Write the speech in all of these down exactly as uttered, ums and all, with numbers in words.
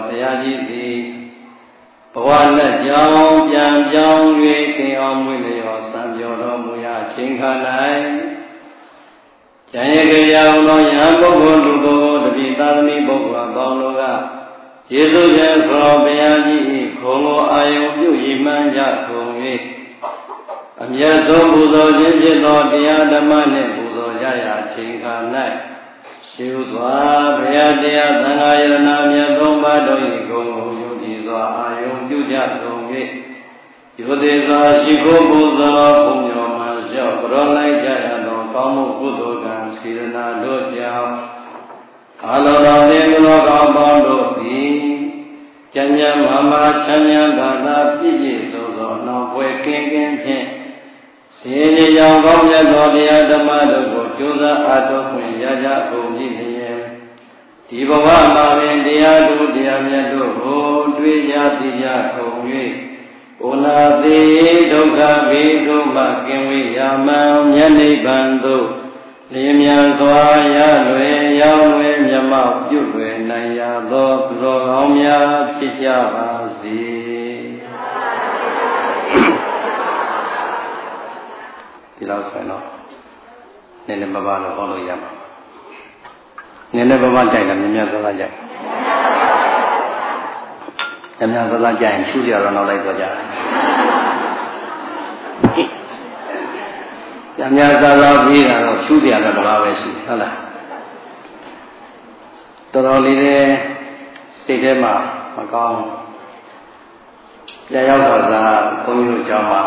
ရားကြီးသည်ဘဝလက်ကြောင်းပြန်ပြောင်း၍ကင်အောင်မွေးလျော်စံပြောတော်မူရာချိန်ခါ၌ကျန်ရကြရာသောယဟန်ပုဂ္ဂိုလ်လူပုဂ္ဂိုလ်တပိသာသမီပုဂ္ဂိုလ်အပေါင်းတို့ကယေရှုရှင်သောဘုရားကြီးခုံကိုအာယုံပြုရည်မှန်းကြကုန်၍အမြတ်ဆုံးပူဇော်ခြင်းဖြစ်သောတရားဓမ္မနှင့်ပူဇော်ကြရာချိန်ခါ၌ရှုစွာဘုရားတရားသံဃာယရဏမြတ်သုံးပါးတို့၏ဂုဏ်ကိုယုံကြည်စွာအာယုံပြုကြကုန်၍ယုသေစွာရှိခိုးပူဇော်ဘုံညောမှလျှော့ပရောလိုက်ကြရသောကောင်းမှုကုသိုလ်ကံစေတနာတို့ကြောင့်အလုံးစုံသင်္ကလောကပေါင်းတို့သည်ကျမ်းမြတ်မာမာချမ်းမြတ်သာသာပြည့်ပြည့်စုံစုံနောက်ွယ်ကင်းကင်းဖြင့်စေနေကြောင်ကောင်းမြတ်သောတရားဓမ္မတို့ကိုကြိုးစားအားထုတ်ခွင့်ရကြကုန်ပြီလျင်ဒီဘဝမှာပင်တရားတို့တရားမြတ်တို့ကိုတွေ့ကြသိကြကုန်၍ဩနာတိဒုက္ခဘေးတို့မှကင်းဝေးရမှန်မြတ်နိဗ္ဗာန်သို့လျင်မြန်စွာရလွယ်ရောက်လွယ်မြတ်မောက်ပြုလွယ်နိုင်ရသောသူတော်ကောင်းများဖြစ်ကြပါစေဒီလောက်ဆိုရင်တော့နည်းနည်းပါးပါးတော့ဟောလို့ရမှာနည်းနည်းပါးပါးကြိုက်တာမြတ်မြတ်စွာကြိုက်မြတ်မြတ်စွာကြိုက်ရင်ရှုကြတော့နောက်လိုက်တော့ကြတယ်မြတ်မြတ်စွာပြီးတာတော့ရှုကြတော့တပါးပဲရှိဟုတ်လားတော်တော်လေးနဲ့စိတ်ထဲမှာမကောင်းပြန်ရောက်တော့သာဘုန်းကြီးတို့ကျောင်းမှာ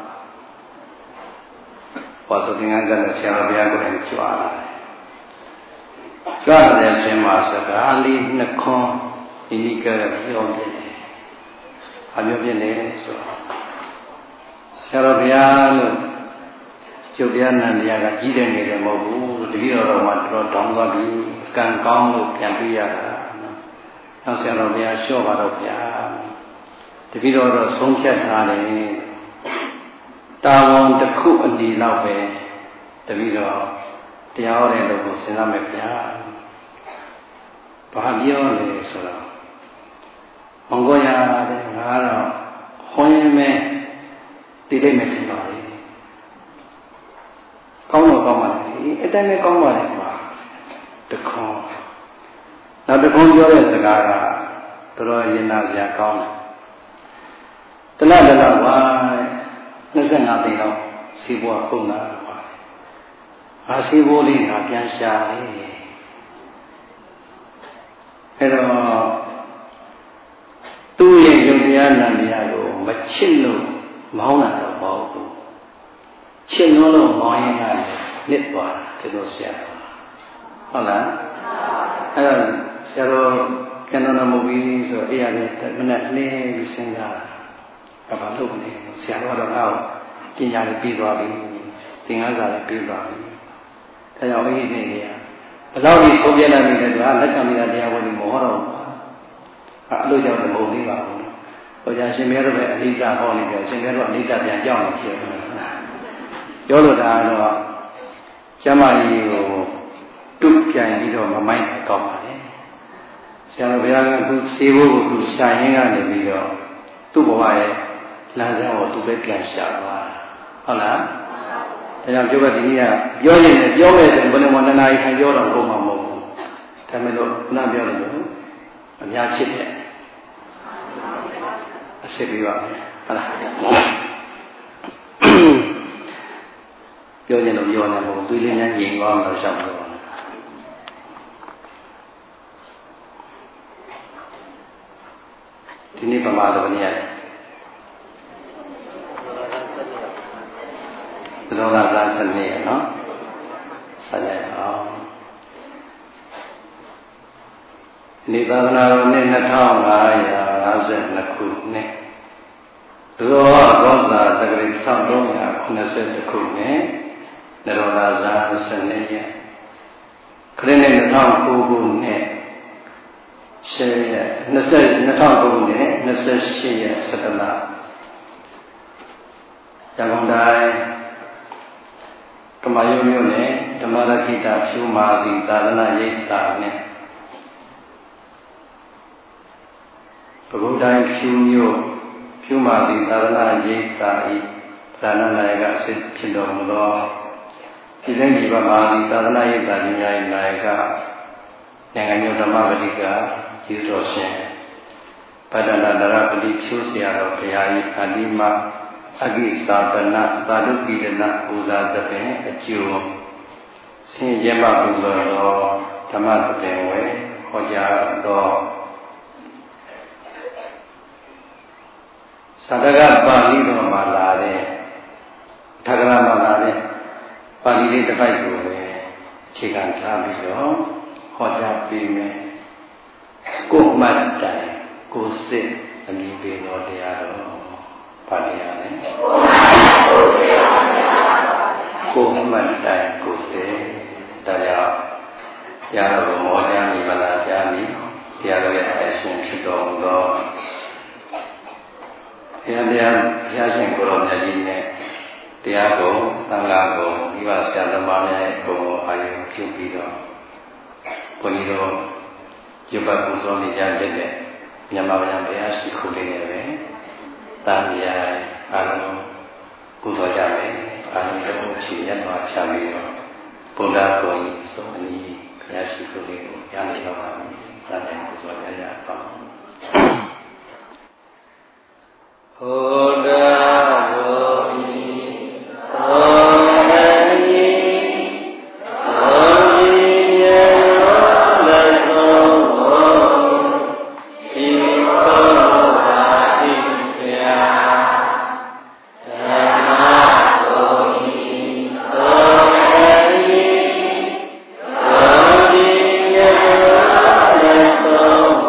ဘာဆိုတင်ငန်းကလည်းဆရာတော်ဘုရားကိုယ်တိုင်ကြွားလာတယ်ကြွားတဲ့အချိန်မှာစကားလေးနှစ်ခွန်းဒီနိကရပြောပြတယ်အပြောပြနေဆိုဆရာတော်ဘုရားလို့ကျုပ်တရားနန္တရားကကြီးတယ်နေတယ်မဟုတ်ဘူးတတိတော်တော်မှာတော်တောင်းသွားပြီကံကောင်းလို့ပြန်တွေ့ရတာနောက်ဆရာတော်ဘုရားလျှော့ပါတော့ဗျာတတိတော်တော့ဆုံးဖြတ်ထားတယ်တာဝန်တစ်ခုအနည်းလောက်ပဲတပည့်တော်တရားဟောတဲ့လူကိုစဉ်းစားမယ်ဗျာဘာပြောလဲဆိုတော့မင်္ဂလာတဲ့ငါတော့ဟောရင်မဲသိတယ်မယ်ထင်ပါလေကောင်းတော့ကောင်းပါလေအတိုင်းပဲကောင်းပါလေကွာတခွန်းနောက်တခွန်းပြောတဲ့စကားကတော်တော်ရင်နာစရာကောင်းတယ်တလတလဝါနှစ်ဆယ့်ငါသိန်းတော့စီးပွားကုန်လာပါငါစီးပွားလေးငါပြန်ရှာတယ်အဲ့တော့သူ့ရဲ့ယုံတရားနံတရားကိုမချစ်လို့မောင်းလာတော့မဟုတ်ဘူးချစ်လို့လို့မောင်းရင်ကလည်းနစ်သွားတာဒီလိုဆရာဟုတ်လားအဲ့တော့ဆရာတော်ကံတော်မူပြီးဆိုအေးရတယ်မနဲ့လင်းပြီးစဉ်းစားတာဘာလို့လဲဆရာတော်ကတော့အောက်ပညာလည်းပြီးသွားပြီသင်္ကန်းစာလည်းပြီးသွားပြီဒါကြောင့်အဲ့ဒီနေနေရဘယ်လောက်ဒီဆုံးပြလိုက်ပြီလဲဆိုတာလက်ကံမိတာတရားဝင်မဟောတော့ဘူးအဲ့လိုကြောင့်မဟုတ်သေးပါဘူးဟိုကြာရှင်မဲတော့ပဲအနိစ္စဟောနေပြောရှင်မဲတော့အနိစ္စပြန်ကြောက်နေဖြစ်တယ်ပြောလို့ဒါတော့ကျမ်းမာရေးကိုတုတ်ပြန်ပြီးတော့မမိုက်တော့ပါနဲ့ဆရာတော်ဘုရားကသူစေဖို့ကိုသူရှာရင်းကနေပြီးတော့သူ့ဘဝရဲ့လမ်းကြောင်းကိုသူပဲပြန်ရှာသွားဟုတ်လားဒါကြောင့်ပြောပဲဒီနေ့ကပြောရင်လည်းပြောမယ်ဆိုရင်ဘယ်လိုမှနှစ်နာရီထိုင်ပြောတော့ကုန်မှာမဟုတ်ဘူးဒါမဲ့လို့ခုနပြောတယ်လို့အများဖြစ်တယ်အစစ်ပြီးပါမယ်ဟုတ်လားပြောရင်တော့ပြောနေမှာသူလေးများရင်သွားမှရှောက်တော့ဒီနေ့ပမာတော့ဘယ်နည်းရလဲသရောဂါစားစနစ်နော်ဆက်ရအောင်နေသာသနာတော်နှစ်နှစ်ထောင်ငါးရာငါးสิบနှစ်ခုနှစ်ဒရောဘောဇာတက္ကရာတစ်ထောင်သုံးရာခုနှစ်ဆယ်တစ်ခုနှစ်နရောဂါစားစနစ်ရခရစ်နှစ်နှစ်ထောင်ကိုခုနှစ်ရှေ့ရနှစ်ဆယ်နှစ်ထောင်ကိုခုနှစ်နှစ်ဆယ်ရှစ်ရက်စက်တလရန်ကုန်တိုင်းဓမ္မယုံမျိုးနဲ့ဓမ္မရကိတဖြူမာစီသာသနာရိပ်သာနဲ့ Pagoda Pugno, Pumasi, Tarana, Jai, Dana Naga, Sit Pidomo, Pidangi Bamasi, Tarana, Dania, Naga, Yanganyo Mavadiga, Jitoshen, Padana Darapadi, Chusia, Payai, Adima, Agisa, Bana, Tadu Pidana, Uza, the Pen, a Jew, Sin Jemma Buzo, Tamata Denway, Hoja, Do. Sadaga Bali no Malade, Tagala Malade, Bali the Bible, Chigan Tabio, Hoja Bime, Go Matai, Go Sit, and you be no Diado, Padiane, Go Matai, Go Sit, Daya, Yaro Moja, Nivana Jami, Diado Action Chidong. Tiada tiada kalau jadi ni, tiada ko, tangga ko, iba siapa mana ko ayu cuci do, ponido, coba kuso ni jangan deh, nyamar nyampe asik kulit ni, tanya anu kuso jangan, anu itu cian macam itu, pola ko so ni asik kulit, yang ni apa, tanya kuso jangan apa. Oda Gomi Somani Somiya Lasomo Sikola Ikya Dhamma Gomi Somani Somiya Lasomo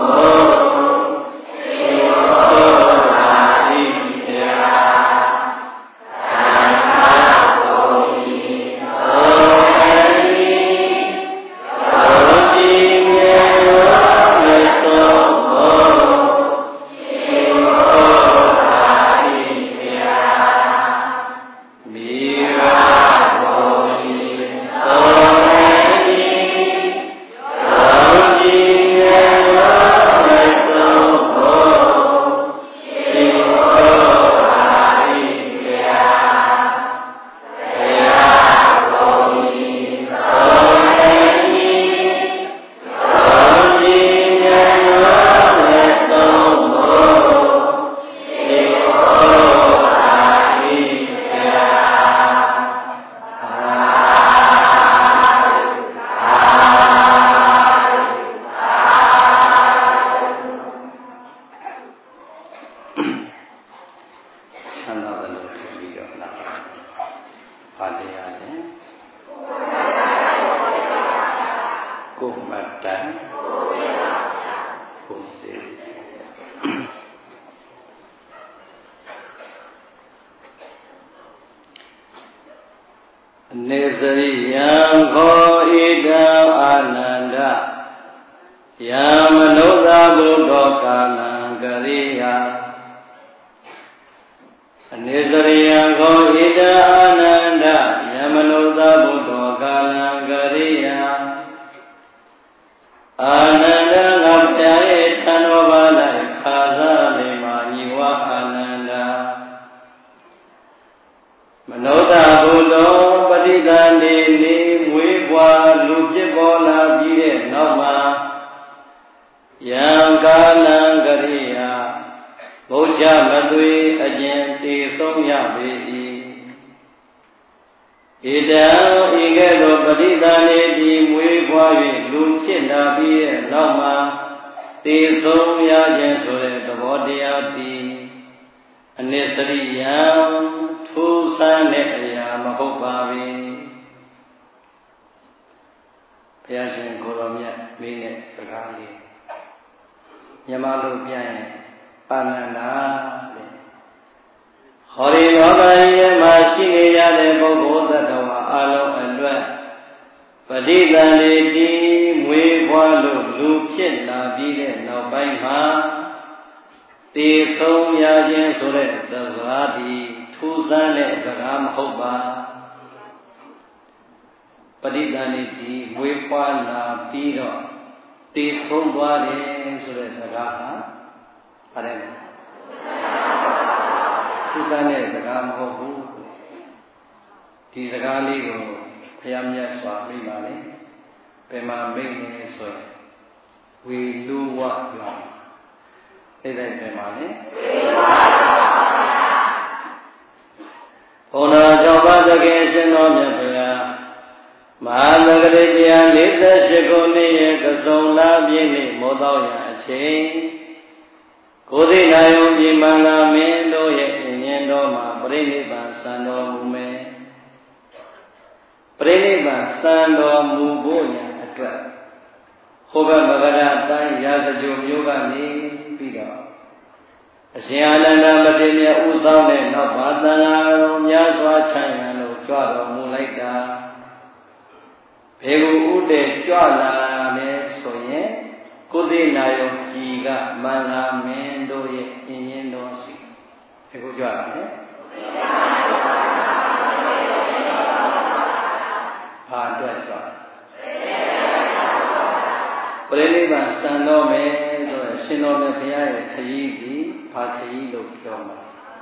ပါတယ်ထူးဆန်းတဲ့စကားမဟုတ်ဘူးဒီစကားလေးကိုဘုရားမြတ်စွာမိပါလေဘယ်မှာမိတ်နေဆိုရင်ဝေလူဝပြောအဲ့ဒါဘယ်မှာလဲဘုရားကြောင့်ပါသခင်ရှင်တော်မြတ်ဘုရားမဟာသဂရိတရား၄၈ခုနှစ်ရဲ့ကစုံလာပြည့်နေ့မောတော်ရအချိန်ကိုယ်သိနာယုံပြည်မှန်လာမင်းတို့ရဲ့အင်းရင်တော်မှာပြိဋိဘံစံတော်မူမယ်ပြိဋိဘံစံတော်မူဖို့ရန်အတွက်ဟောဘမဂရတိုင်းရာဇဂိုမျိုးကနေပြီးတော့အရှင်အာနန္ဒမထေရမြတ်ဥဆောင်တဲ့နောက်ဘာသံဃာတော်များစွာချမ်းသာလို့ကြွတော်မူလိုက်တာဘေကုဥတည်ကြွလာတယ်ဆိုရင်ကိုယ်သိနာယုံကြီးကမန္လာမင်းတို့ရဲ့အင်းရင်တော်စီဘေကုကြွလာတယ်ဘာအတွက်ကြွပရိနိဗ္ဗာန်စံတော်မယ်ဆိုတော့ရှင်တော်မြတ်ဘုရားရဲ့ခရီးဒီဘာခရီးလို့ပြောမှာ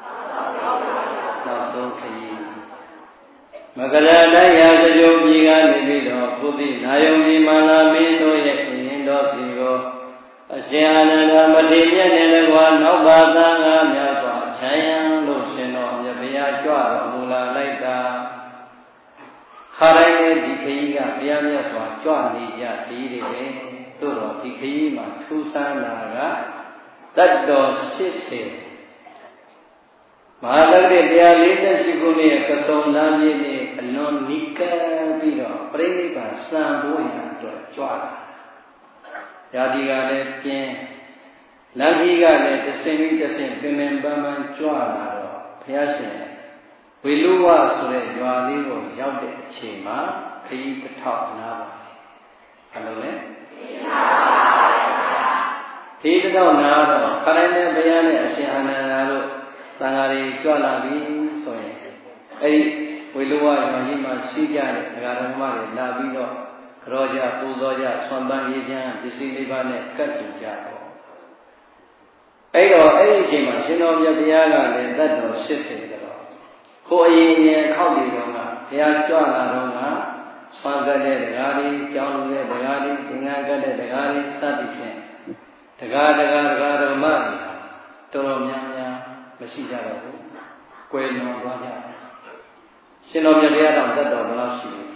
နောက်ဆုံးခရီးမကရတိုင်းရာဇဂိုပြည်ကနေပြီးတော့ဘုသိနာယုံဒီမာလာမင်းတို့ရဲ့အရင်တော်စီကိုအရှင်အာနန္ဒမထေရမြတ်နဲ့လည်းကွာနောက်ပါသံဃာများစွာချမ်းရံလို့ရှင်တော်မြတ်ဘုရားကြွတော်မူလာလိုက်တာခါတိုင်းနဲ့ဒီခရီးကဘုရားမြတ်စွာကြွနေကြခရီးတွေပဲတို့တော့ဒီခရီးမှာထူးဆန်းတာကတတ်တော်ရှစ်ဆယ်မဟာသဂ္ဂတရား၄၈ခုနှစ်ရဲ့ကစုံလမ်းပြည့်နဲ့အလွန်နိကပြီးတော့ပြိဋိဘံစံဖို့ရအတွက်ကြွလာ။ယာတိကလည်းပြင်းလမ်းကြီးကလည်းတဆင်ပြီးတဆင်ပင်ပင်ပန်းပန်းကြွလာတော့ဘုရားရှင်ဝေလူဝဆိုတဲ့ရွာလေးကိုရောက်တဲ့အချိန်မှာခရီးတစ်ထောက်နားပါဘယ်လိုလဲခရီးတစ်ထောက်နားတော့ခရိုင်နဲ့ဘုရားနဲ့အရှင်အာနန္ဒာတို့သံဃာတွေကြွလာပြီဆိုရင်အဲဒီဝေလူဝရွာကြီးမှာရှိကြတဲ့ဒကာဒကမတွေလာပြီးတော့ကြောကြပူဇော်ကြဆွမ်းပန်းရေးချမ်းပစ္စည်းလေးပါးနဲ့ကတ်တူကြတော့အဲ့တော့အဲ့ဒီအချိန်မှာရှင်တော်မြတ်ဘုရားကလည်းတတ်တော်ရှစ်ဆယ်တော့ကိုအရင်ရင်ခောက်ပြီးတော့ကဘုရားကြွလာတော့ကဆွမ်းကတ်တဲ့ဒကာတွေကြောင်းတဲ့ဒကာတွေသင်္ကန်းကတ်တဲ့ဒကာတွေစသည်ဖြင့်ဒကာဒကာဒကာဓမ္မတွေတော်တော်များများမရှိကြတော့ဘူး။ကွယ်လွန်သွားကြတယ်။ရှင်တော်မြတ်ဘုရားတော်တတ်တော်ဘယ်လောက်ရှိလဲ။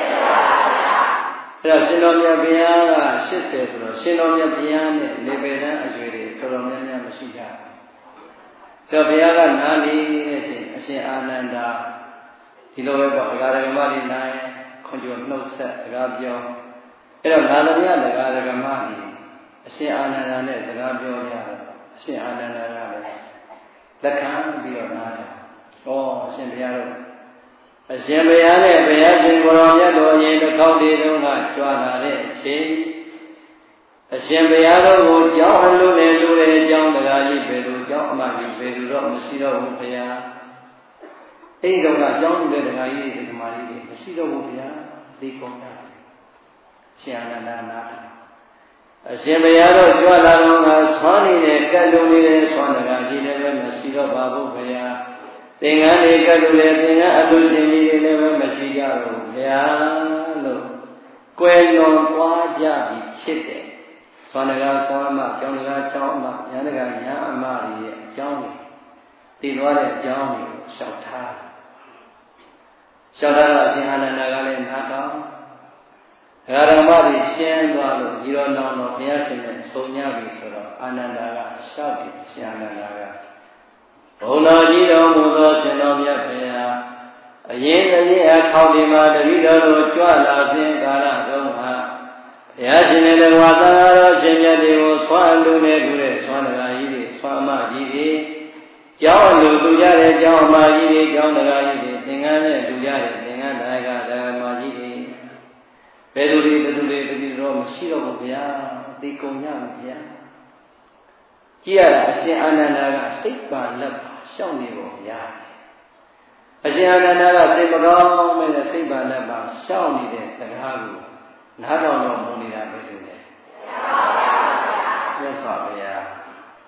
အဲဒါရှင်တော်မြတ်ဘုရားကရှစ်ဆယ်ဆိုတော့ရှင်တော်မြတ်ဘုရားနဲ့လေပေတန်းအရွယ်တွေတော်တော်များများမရှိကြဘူး။ဒါဘုရားကနားနေတဲ့အချိန်အရှင်အာနန္ဒာဒီလိုပဲပေါ့ဒကာဒကမတွေနိုင်ခွန်ကြိုနှုတ်ဆက်စကားပြောအဲတော့နာလမြဒကာဒကမတွေအရှင်အာနန္ဒာနဲ့စကားပြောကြတော့အရှင်အာနန္ဒာကလည်းလက်ခံပြီးတော့နားတယ်။ဩအရှင်ဘုရားတို့အရှင်ဘုရားနဲ့ဘုရားရှင်ကိုယ်တော်မြတ်တော်ရင်တစ်ခေါက်တည်းတုန်းကကြွလာတဲ့အချိန်အရှင်ဘုရားတို့ကိုကြောင်းအလို့နဲ့လူတွေကြောင်းတရားကြီးပဲလို့ကြောင်းအမှကြီးပဲလို့တော့မရှိတော့ဘူးဘုရား။အဲ့ဒီတော့ကကြောင်းလူတဲ့တရားကြီးတွေဓမ္မကြီးတွေမရှိတော့ဘူးဘုရားဒီကုန်တာ။ရှင်အာနန္ဒာနာအရှင်ဘုရားတို့ကြွလာတော့ကဆွမ်းနေတဲ့ကတ်လုံးနေတဲ့ဆွမ်းတရားကြီးလည်းပဲမရှိတော့ပါဘူးဘုရားသင်္ကန်းတွေကတ်လို့လည်းသင်္ကန်းအလူရှင်ကြီးတွေလည်းပဲမရှိကြတော့ဘုရားလို့ကွယ်လွန်သွားကြပြီဖြစ်တယ်ဆွမ်းတရားဆွမ်းအမကျောင်းတရားကျောင်းအမဉာဏ်တရားဉာဏ်အမတွေရဲ့အကြောင်းတွေသိသွားတဲ့အကြောင်းတွေကိုရှောက်ထားရှောက်ထားတော့အရှင်အာနန္ဒာကလည်းနားတောင်းဓမ္မတွေရှင်းသွားလို့ဒီတော့နောင်တော့ဘုရားရှင်နဲ့ဆုံညပြီဆိုတော့အာနန္ဒာကရှောက်တယ်ရှင်အာနန္ဒာကဘုံတော်ကြီးတော်မူသောရှင်တော်မြတ်ဘုရားအရင်အရင်အခေါက်ဒီမှာတတိတော်တို့ကြွလာခြင်းကာလတုန်းကဘုရားရှင်နဲ့တကွာသံဃာတော်ရှင်မြတ်တွေကိုဆွမ်းလူနဲ့တူတဲ့ဆွမ်းတရားကြီးတွေဆွမ်းမကြီးတွေကျောင်းလူလူကြတဲ့ကျောင်းအမကြီးတွေကျောင်းတရားကြီးတွေသင်္ကန်းနဲ့လူကြတဲ့သင်္ကန်းနာယကဓမ္မကြီးတွေဘယ်သူတွေဘယ်သူတွေတတိတော့မရှိတော့ဘူးဗျာသိကုန်ကြပါဗျာကြည့်ရတာအရှင်အာနန္ဒာကစိတ်ပါလက်ပါရှောက်နေပေါ့ဗျာအရှင်အာနန္ဒာကစိတ်မကောင်းမဲ့စိတ်ပါလက်ပါရှောက်နေတဲ့စကားကိုနားတော်တော်မူနေတာပဲလို့လေမြတ်စွာဘုရား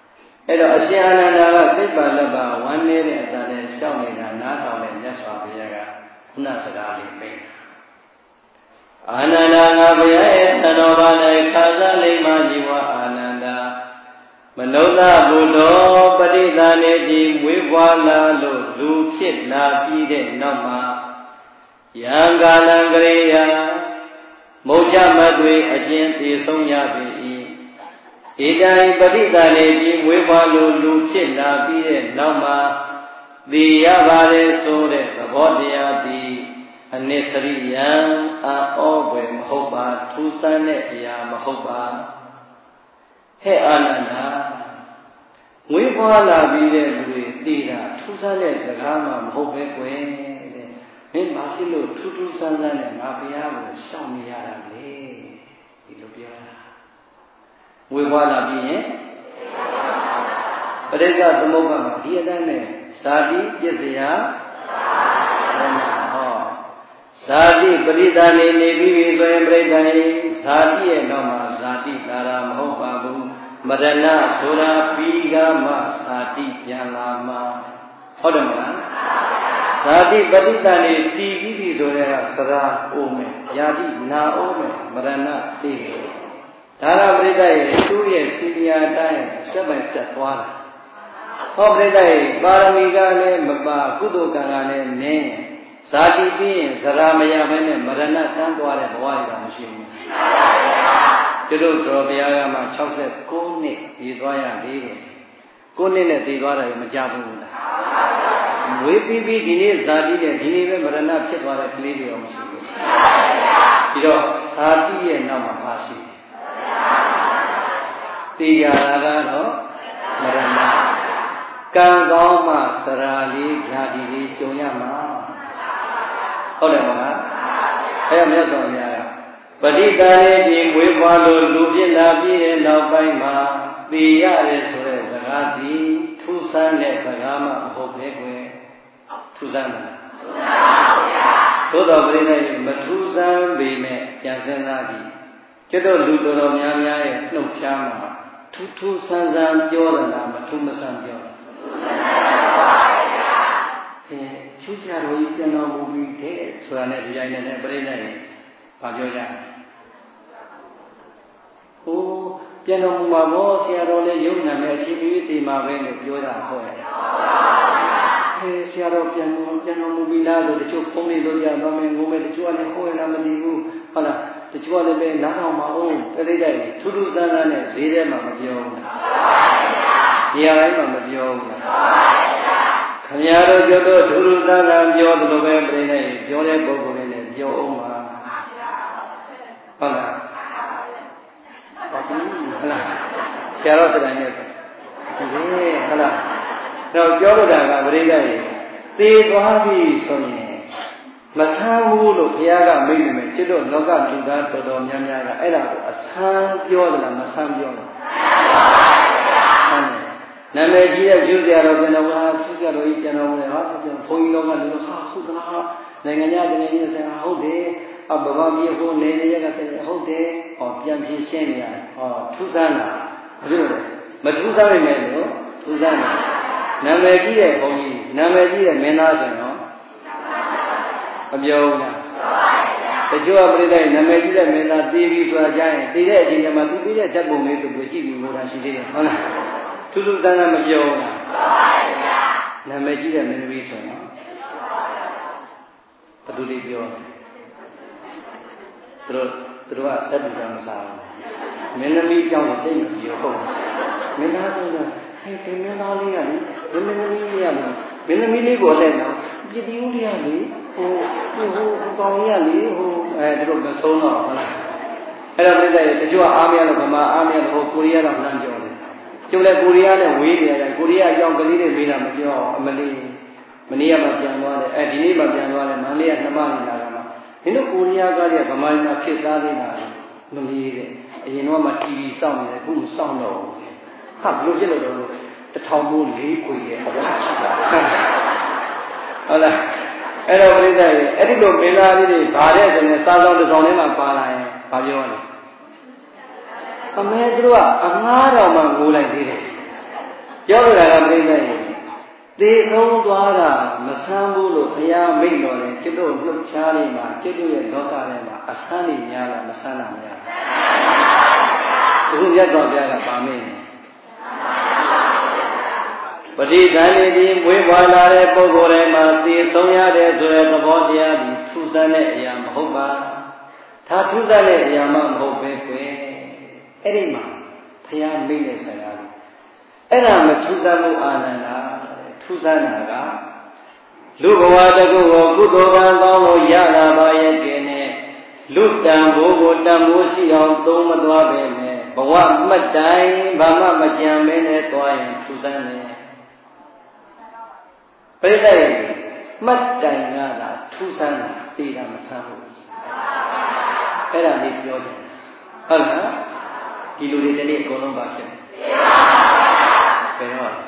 အဲ့တော့အရှင်အာနန္ဒာကစိတ်ပါလက်ပါဝမ်းနေတဲ့အတန်နဲ့ရှောက်နေတာနားထောင်တဲ့မြတ်စွာဘုရားကခုနစကားလေးမိတ်အာနန္ဒာငါဘုရားရဲ့သံတော်ဘာ၌ခါစားလိမ္မာကြီးဝါအာနန္ဒာမနုဿဘုဒ္ဓောပရိသန္နေတိမွေးဖွားလာလို့လူဖြစ်လာပြီးတဲ့နောက်မှာယံကာလံကရေယမုတ်ချမတွေအကျဉ်သေဆုံးရပြီဧတံပရိသန္နေတိမွေးဖွားလို့လူဖြစ်လာပြီးတဲ့နောက်မှာသိရပါလေဆိုတဲ့သဘောတရားသည်အနစ္စရိယံအောဘယ်မဟုတ်ပါထူးဆန်းတဲ့အရာမဟုတ်ပါဟဲ့အာနန္ဒာငွေဖွာလာပြီးတဲ့လူတွေသိတာထူးဆန်းတဲ့စကားမှမဟုတ်ပဲကွယ်တဲ့မင်းဘာဖြစ်လို့ထူးထူးဆန်းဆန်းနဲ့ငါဘုရားကိုရှောင်နေရတာလဲဒီလိုပြောတာငွေဖွာလာပြီးရင်ပရိစ္ဆသမုပ္ပါမှာဒီအတိုင်းနဲ့ဇာတိပစ္စယဟောဇာတိပရိသန္နေနေပြီးပြီဆိုရင်ပြိဋ္ဌာန်ဇာတိရဲ့နောက်မှာဇာတိတာရာမဟုတ်ပါဘူးမရဏဆိုတာပြီးကမှဇာတိပြန်လာမှာဟုတ်တယ်မလားဇာတိပရိသန္နေတည်ပြီးပြီဆိုတဲ့ကသရာအိုးမယ်ယာတိနာအိုးမယ်မရဏသိတယ်ဒါရပြိဋ္ဌာန်ရဲ့သူ့ရဲ့စီရိယာတိုင်းစက်ပိုင်တက်သွားတာဟောပြိဋ္ဌာန်ရဲ့ပါရမီကလည်းမပါကုသိုလ်ကံကလည်းနည်းဇာတိပြီးရင်ဇရာမရဘဲနဲ့မရဏတန်းသွားတဲ့ဘဝတွေကမရှိဘူး။တို့ဆိုဘုရားကမှ၆၉နှစ်ပြီးသွားရသေးတယ်။၉နှစ်နဲ့ပြီးသွားတယ်မကြဘူးလား။ဝေးပြီးပြီးဒီနေ့ဇာတိနဲ့ဒီနေ့ပဲမရဏဖြစ်သွားတဲ့ကလေးတွေအောင်ရှိဘူး။ပြီးတော့ဇာတိရဲ့နောက်မှာပါရှိတယ်။တရားကတော့မရဏကံကောင်းမှဇရာလေးဓာတိလေးကျုံရမှာဟုတ်တယ်မလားအဲ့မြတ်စွာဘုရားကပဋိသန္ဓေဒီမွေးဖွားလို့လူဖြစ်လာပြီးတဲ့နောက်ပိုင်းမှာသိရတယ်ဆိုတဲ့စကားဒီထူးဆန်းတဲ့စကားမှမဟုတ်ပဲကွယ်ထူးဆန်းတာသို့တော်ပြိဋိနိမထူးဆန်းပေမဲ့ပြန်စဉ်းစားကြည့်ကျွတ်တို့လူတော်တော်များများရဲ့နှုတ်ဖြားမှာထူးထူးဆန်းဆန်းပြောတာလားမထူးမဆန်းပြောတာအဲချူကြတော်ကြီးပြန်တော်မူပြီးတဲ့ဆိုတာနဲ့ဒီတိုင်းနဲ့ပြိဋိနိဘာပြောကြလဲဟိုပြန်တော်မူမှာဘောဆရာတော်လည်းယုံနာမဲ့အချင်းပြီးတည်မှာပဲလို့ပြောတာဟုတ်ရဲ့အဲဆရာတော်ပြန်တော်ပြန်တော်မူပြီးလားဆိုတချို့ဖုံးနေလို့ရတော့မယ်ငုံမဲ့တချို့ကလည်းဟိုရလားမသိဘူးဟုတ်လားတချို့ကလည်းပဲနားထောင်မှာအောင်ပြိဋိနိထူးထူးဆန်းဆန်းနဲ့ဈေးထဲမှာမပြောဘူးနေရာတိုင်းမှာမပြောဘူးခင်ဗျားတို့ပြောတော့ထူးထူးဆန်းဆန်းပြောတယ်လို့ပဲပြိဋိနိပြောတဲ့ပုဂ္ဂိုလ်တွေလည်းပြောအောင်ပါဟုတ်လားဟုတ်လားဆရာတော်စတိုင်နဲ့ဆိုဒီဟုတ်လားတော့ပြောလို့တာကပြိဋိနိသေသွားပြီဆိုရင်မဆန်းဘူးလို့ဘုရားကမိန့်နေမယ်ကျွတ်တော့လောကလူသားတော်တော်များများကအဲ့ဒါကိုအဆန်းပြောသလားမဆန်းပြောလားဟုတ်နာမည်ကြီးတဲ့ကျူးဆရာတော်ပြန်တော်မူလားကျူးဆရာတော်ကြီးပြန်တော်မူတယ်ဟာပြန်ဘုန်းကြီးတော်ကလူဟာဟုတ်သလားနိုင်ငံခြားတကယ်ကြီးဆရာဟုတ်တယ်အဘဘမြေဟိုနေနေရကဆရာဟုတ်တယ်ဟောပြန်ဖြေရှင်းနေရတယ်ဟောထူးဆန်းတာဘာလို့လဲမထူးဆန်းနိုင်မယ်လို့ထူးဆန်းတယ်နာမည်ကြီးတဲ့ဘုန်းကြီးနာမည်ကြီးတဲ့မင်းသားဆိုရင်တော့မပြောဘူးလားတချို့ကပြိတ္တိနာမည်ကြီးတဲ့မင်းသားတီးပြီးဆိုတာကြားရင်တီးတဲ့အချိန်ကျမှသူပြီးတဲ့ဓာတ်ပုံလေးသူကိုကြည့်ပြီးလို့တာရှိသေးတယ်ဟုတ်လားထူးထူးဆန်းဆန်းမပြောဘူးလားနာမည်ကြီးတဲ့မင်းသမီးဆိုရင်ဘယ်သူလေးပြောလဲသူတို့သူတို့ကစက်တူကမစားဘူးမင်းသမီးကြောင့်တိတ်မပြောဟုတ်မင်းသားကတော့ဟဲ့ဒီမင်းသားလေးကလေမင်းသမီးလေးကလေမင်းသမီးလေးကိုလည်းတော့ပြည့်တီးဦးလေးကလေဟိုဟိုဟိုကောင်းကြီးကလေဟိုအဲသူတို့မဆုံးတော့ဟုတ်လားအဲ့တော့ပြိတ္တိတချို့အားမရလို့ဗမာအားမရလို့ဟိုကိုရီးယားတော့နှမ်းကြောတယ်ကျုပ်လည်းကိုရီးယားနဲ့ဝေးနေရတယ်ကိုရီးယားအကြောင်းကလေးတွေမေးတာမပြောအမလေးမနေ့ကမှပြန်သွားတယ်အဲဒီနေ့မှပြန်သွားတယ်မန္တလေးကနှမနေတာကမှမင်းတို့ကိုရီးယားကားတွေကဗမာပြည်မှာဖြစ်စားနေတာမမီးတဲ့အရင်တော့မှ တီဗီ စောင့်နေတယ်အခုမစောင့်တော့ဘူးဟာဘလို့ဖြစ်လို့တော့တထောင်မိုးလေးခွေရဲ့အဝါရှိတာဟုတ်လားအဲ့တော့ပြိဿရဲ့အဲ့ဒီလိုမင်းသားလေးတွေဗာတဲ့ဆိုရင်စားဆောင်တစ်ဆောင်ထဲမှာပါလာရင်ဗာပြောတယ်အမဲသူတို့ကအငားတော်မှငိုလိုက်သေးတယ်ပြောရတာကပြိဿရဲ့သေဆုံးသွားတာမဆန်းဘူးလို့ဘုရားမိန့်တော်တယ်ကျွတ်တို့လှုပ်ရှားနေမှာကျွတ်တို့ရဲ့လောကထဲမှာအဆန်းနေများလားမဆန်းတာများအခုမြတ်စွာဘုရားကပါမိတ်ပဋိသန္ဓေဒီမွေးဖွာလာတဲ့ပုဂ္ဂိုလ်တိုင်းမှာသေဆုံးရတဲ့ဆိုတဲ့သဘောတရားဒီထူးဆန်းတဲ့အရာမဟုတ်ပါဒါထူးဆန်းတဲ့အရာမှမဟုတ်ပဲကွယ်အဲ့ဒီမှာဘုရားမိတ်တဲ့စကားအဲ့ဒါမထူးဆန်းမှုအာနန္ဒာထူးဆန်းတာကလူဘဝတကုကိုကုသိုလ်ကံကောင်းလို့ရလာပါရဲ့ကဲနဲ့လူတန်ဖို့ကိုတန်ဖို့ရှိအောင်သုံးမသွားပဲနဲ့ဘဝမှတ်တိုင်းဘာမှမကြံမဲနဲ့သွားရင်ထူးဆန်းတယ်ပြိဿရဲ့မှတ်တိုင်ကသာထူးဆန်းတာတေးတာမဆန်းဘူးအဲ့ဒါလေးပြောချင်ဟုတ်လားဒီလူတွေတနေ့အကုန်လုံးပါဖြစ်ဘယ်တော့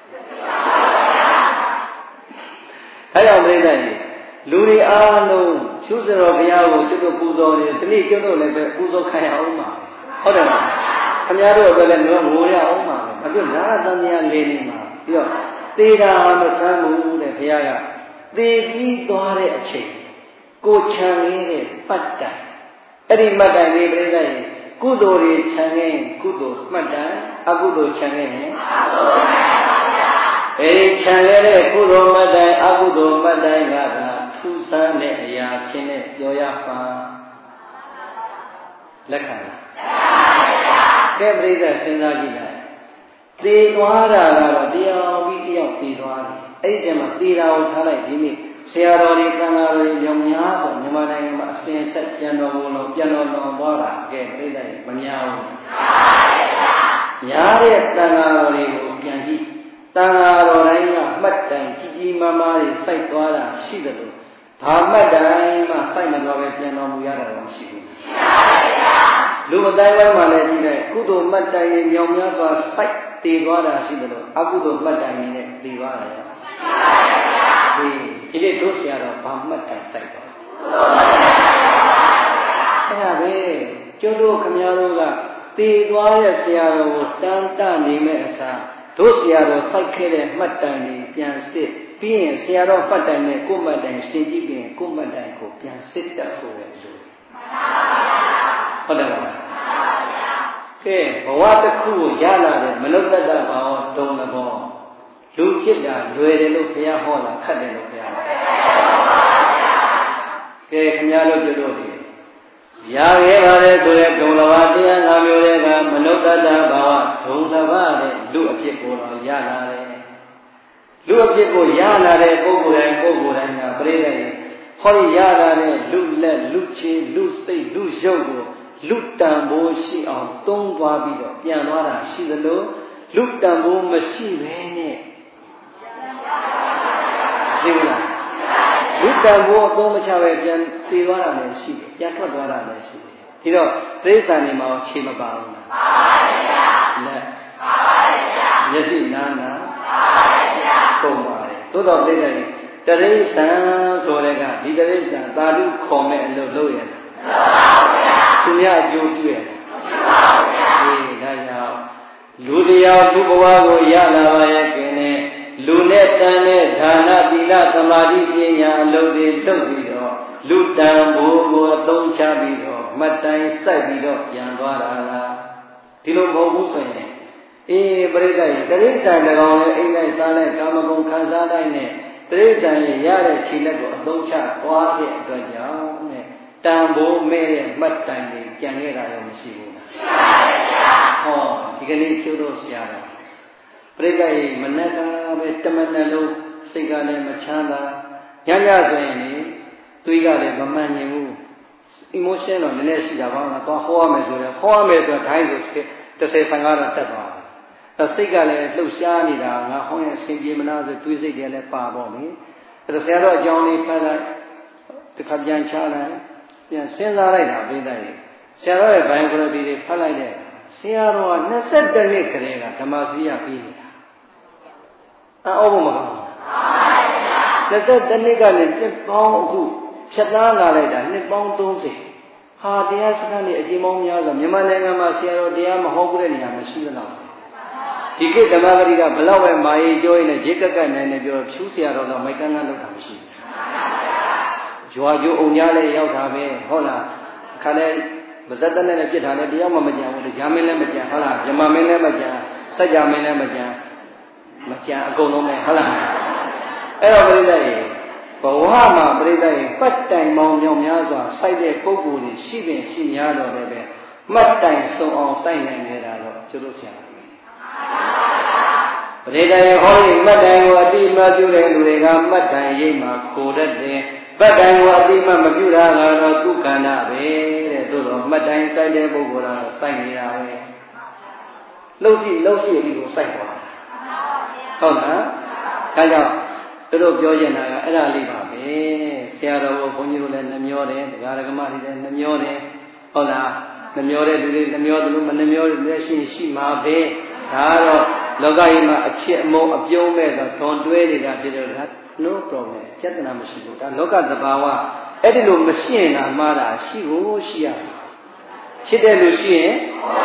အဲ့တော့ပြိဿရဲ့လူတွေအားလုံးရှုစတော်ဘုရားကိုကျွတ်တို့ပူဇော်နေဒီနေ့ကျွတ်တို့လည်းပဲပူဇော်ခံရအောင်ပါဟုတ်တယ်မလားခင်ဗျားတို့အတွက်လည်းငိုငိုရအောင်ပါဘာဖြစ်နာရတန်တရားလေးနေမှာပြီးတော့သေတာမဆန်းဘူးတဲ့ဘုရားကသေပြီးသွားတဲ့အချိန်ကိုခြံရင်းတဲ့ပတ်တိုင်အဲ့ဒီမှတ်တိုင်လေးပြိဿရဲ့ကုသိုလ်တွေခြံရင်းကုသိုလ်မှတ်တိုင်အကုသိုလ်ခြံရင်းအကုသိုလ်မှတ်တိုင်ပါဗျာအဲဒီခြံရတဲ့ကုသိုလ်မှတ်တိုင်အကုသိုလ်မှတ်တိုင်ကသာထူးဆန်းတဲ့အရာချင်းနဲ့ပြောရပါလက်ခံလားကဲပြိဿစဉ်းစားကြည့်လိုက်သေသွားတာကတော့တရားပြီးတရားသေသွားတယ်အဲ့ဒီတည်းမှာသေတာကိုထားလိုက်ဒီနေ့ဆရာတော်တွေတန်ဃာတွေညောင်များဆိုမြန်မာနိုင်ငံမှာအစဉ်ဆက်ပြန်တော်မလို့ပြန်တော်တော်သွားတာကဲပြိဿရဲ့မများဘူးများတဲ့တန်ဃာတော်တွေကိုပြန်ကြည့်တန်ဃာတော်တိုင်းကမှတ်တိုင်ကြီးကြီးမားမားတွေစိုက်သွားတာရှိတယ်လို့ဘာမှတ်တိုင်မှစိုက်မသွားပဲပြန်တော်မူရတာတော့မရှိဘူးလူအတိုင်းပိုင်းမှာလည်းကြည့်လိုက်ကုသိုလ်မှတ်တိုင်ညောင်များစွာစိုက်တည်သွားတာရှိတယ်လို့အကုသိုလ်မှတ်တိုင်နဲ့တည်သွားတယ်ဒီဒီနေ့တို့ဆရာတော်ဘာမှတ်တိုင်စိုက်သွားအဲ့ဒါပဲကျွတ်တို့ခမများတို့ကတည်သွားတဲ့ဆရာတော်ကိုတန်တနေမဲ့အစားတို့ဆရာတော်စိုက်ခဲ့တဲ့မှတ်တိုင်တွေပြန်စစ်ပြီးရင်ဆရာတော်မှတ်တိုင်နဲ့ကိုယ်မှတ်တိုင်ရှင်းကြည့်ပြီးကိုယ်မှတ်တိုင်ကိုပြန်စစ်တတ်ဖို့လေလို့ဟုတ်တယ်မလားကဲဘဝတစ်ခုကိုရလာတဲ့မနုဿတ္တဘာဝဒုံလဘောလူဖြစ်တာလွယ်တယ်လို့ဘုရားဟောတာခက်တယ်လို့ဘုရားဟောကဲခင်ဗျားတို့တို့ဒီရခဲ့ပါတယ်ဆိုတဲ့ဒုံလဘတရား၅မျိုးတွေကမနုဿတ္တဘာဝဒုံလဘတဲ့လူအဖြစ်ကိုတော့ရလာတယ်လူအဖြစ်ကိုရလာတဲ့ပုဂ္ဂိုလ်တိုင်းပုဂ္ဂိုလ်တိုင်းကပြိဿရဲ့ဟောရလာတဲ့လူလက်လူချေလူစိတ်လူရုပ်ကိုလူတန်ဖိုးရှိအောင်သုံးသွားပြီးတော့ပြန်သွားတာရှိသလိုလူတန်ဖိုးမရှိဘဲနဲ့ရှိလားလူတန်ဖိုးအသုံးမချပဲပြန်ပြေးသွားတာလည်းရှိတယ်ပြန်ထွက်သွားတာလည်းရှိတယ်ဒီတော့တိရစ္ဆာန်တွေမှာခြေမပါဘူးလားပါပါဗျာလက်ပါပါဗျာမျက်စိနားနာပါပါဗျာပုံပါတယ်သို့တော်ပြိတ္တိတရိစ္ဆာန်ဆိုတဲ့ကဒီတရိစ္ဆာန်သာဓုခေါ်မဲ့အလုပ်လုပ်ရတာသူများအကျိုးပြုရတာအေးဒါကြောင့်လူတရားလူဘဝကိုရလာပါရဲ့ခင်နဲ့လူနဲ့တန်တဲ့ဒါနသီလသမာဓိပညာအလုပ်တွေလုပ်ပြီးတော့လူတန်ဖို့ကိုအသုံးချပြီးတော့မတိုင်စိုက်ပြီးတော့ပြန်သွားတာလားဒီလိုမဟုတ်ဘူးဆိုရင်အေးပြိဿရဲ့တရိစ္ဆာန်တကောင်နဲ့အိမ်လိုက်စားလိုက်ကာမဂုဏ်ခံစားတိုင်းနဲ့တရိစ္ဆာန်ရဲ့ရတဲ့ခြေလက်ကိုအသုံးချသွားတဲ့အတွက်ကြောင့်နဲ့တန်ဖိုးမဲ့တဲ့မှတ်တိုင်တွေကြံခဲ့တာရောမရှိဘူးလားရှိပါဗျာဟောဒီကနေ့ကျိုးတော့ဆရာတော်ပြိဿရဲ့မနက်ကပဲတမန်လုံးစိတ်ကလည်းမချမ်းသာညညဆိုရင်လေသွေးကလည်းမမှန်နိုင်ဘူး emotion တော့နည်းနည်းရှိတာပါငါတော့ဟောရမယ်ဆိုရင်ဟောရမယ်ဆိုတော့ဒိုင်းဆိုတစ်ဆယ်ဆယ်ငါးတော့တက်သွားတယ်အဲစိတ်ကလည်းလှုပ်ရှားနေတာငါဟောရင်အစဉ်ပြေမလားဆိုတွေးစိတ်တွေလည်းပါပေါ့လေအဲဒါဆရာတော်အကြောင်းလေးဖတ်လိုက်တစ်ခါပြန်ချလိုက်ပြန်စဉ်းစားလိုက်တာပြိဿရဲ့ဆရာတော်ရဲ့ biography တွေဖတ်လိုက်တဲ့ဆရာတော်ကနှစ်ဆယ့်တစ်နှစ်ခရေကဓမ္မစရိယပြီးနေတာအော်ဘုမကောင်းပါဘူးနှစ်ဆယ့်တစ်နှစ်ကနေနှစ်ပေါင်းအခုဖြတ်သားလာလိုက်တာနှစ်ပေါင်းသုံးဆယ်ဟာတရားစခန်းတွေအကြီးမောင်းများဆိုမြန်မာနိုင်ငံမှာဆရာတော်တရားမဟောဘူးတဲ့နေရာမရှိသလားဒီကိဓမ္မဂရိကဘလောက်ပဲမာရေးကြောရင်းနဲ့ရေကက်ကက်နိုင်နေပြောဖြူးเสียတော့တော့မိုက်ကန်းကန်းလောက်တာမရှိဘူးရွာကျိုးအုံညာလည်းရောက်တာပဲဟုတ်လားခါလဲပါဇက်တက်နဲ့ပြစ်ထားတယ်တရားမှမကြံဘူးတရားမင်းလည်းမကြံဟုတ်လားမြမမင်းလည်းမကြံစัจ जा မင်းလည်းမကြံမကြံအကုန်လုံးပဲဟုတ်လားအဲ့တော့ပြိဿရေဘဝမှာပြိဿရေပတ်တိုင်ပေါင်းမြောင်များစွာစိုက်တဲ့ပုံကိုယ်ကြီးရှိပင်ရှိများတော့လည်းပဲမှတ်တိုင်ဆုံးအောင်စိုက်နိုင်နေတာတော့ကျလို့ဆရာပရိသေဟောဒီမှတ်တိုင်ကိုအတိမပြုတဲ့လူတွေကမှတ်တိုင်ရိပ်မှာခိုတတ်တယ်ပတ်တိုင်ကိုအတိမမပြုတာကတော့သူကန္နာပဲတဲ့သို့တော့မှတ်တိုင်စိုက်တဲ့ပုဂ္ဂိုလ်ကတော့စိုက်နေတာပဲလှုပ်ကြည့်လှုပ်ကြည့်ပြီးကိုစိုက်သွားဟုတ်လားဒါကြောင့်သူတို့ပြောချင်တာကအဲ့ဒါလေးပါပဲဆရာတော်ဘုန်းကြီးတို့လည်းနှမျောတယ်ဒကာဒကမတွေလည်းနှမျောတယ်ဟုတ်လားနှမျောတဲ့လူတွေနှမျောတယ်လို့မနှမျောတဲ့ရှိရှိမှာပဲဒါကတော့လောကကြီးမှာအချစ်အမုန်းအပြုံးမဲ့ဆိုတွန်တွဲနေတာဖြစ်တော့ဒါ no problem ပြဿနာမရှိဘူးဒါလောကသဘာဝအဲ့ဒီလိုမရှိရင်လာမှားတာရှိဖို့ရှိရတယ်ချစ်တဲ့လူရှိရင်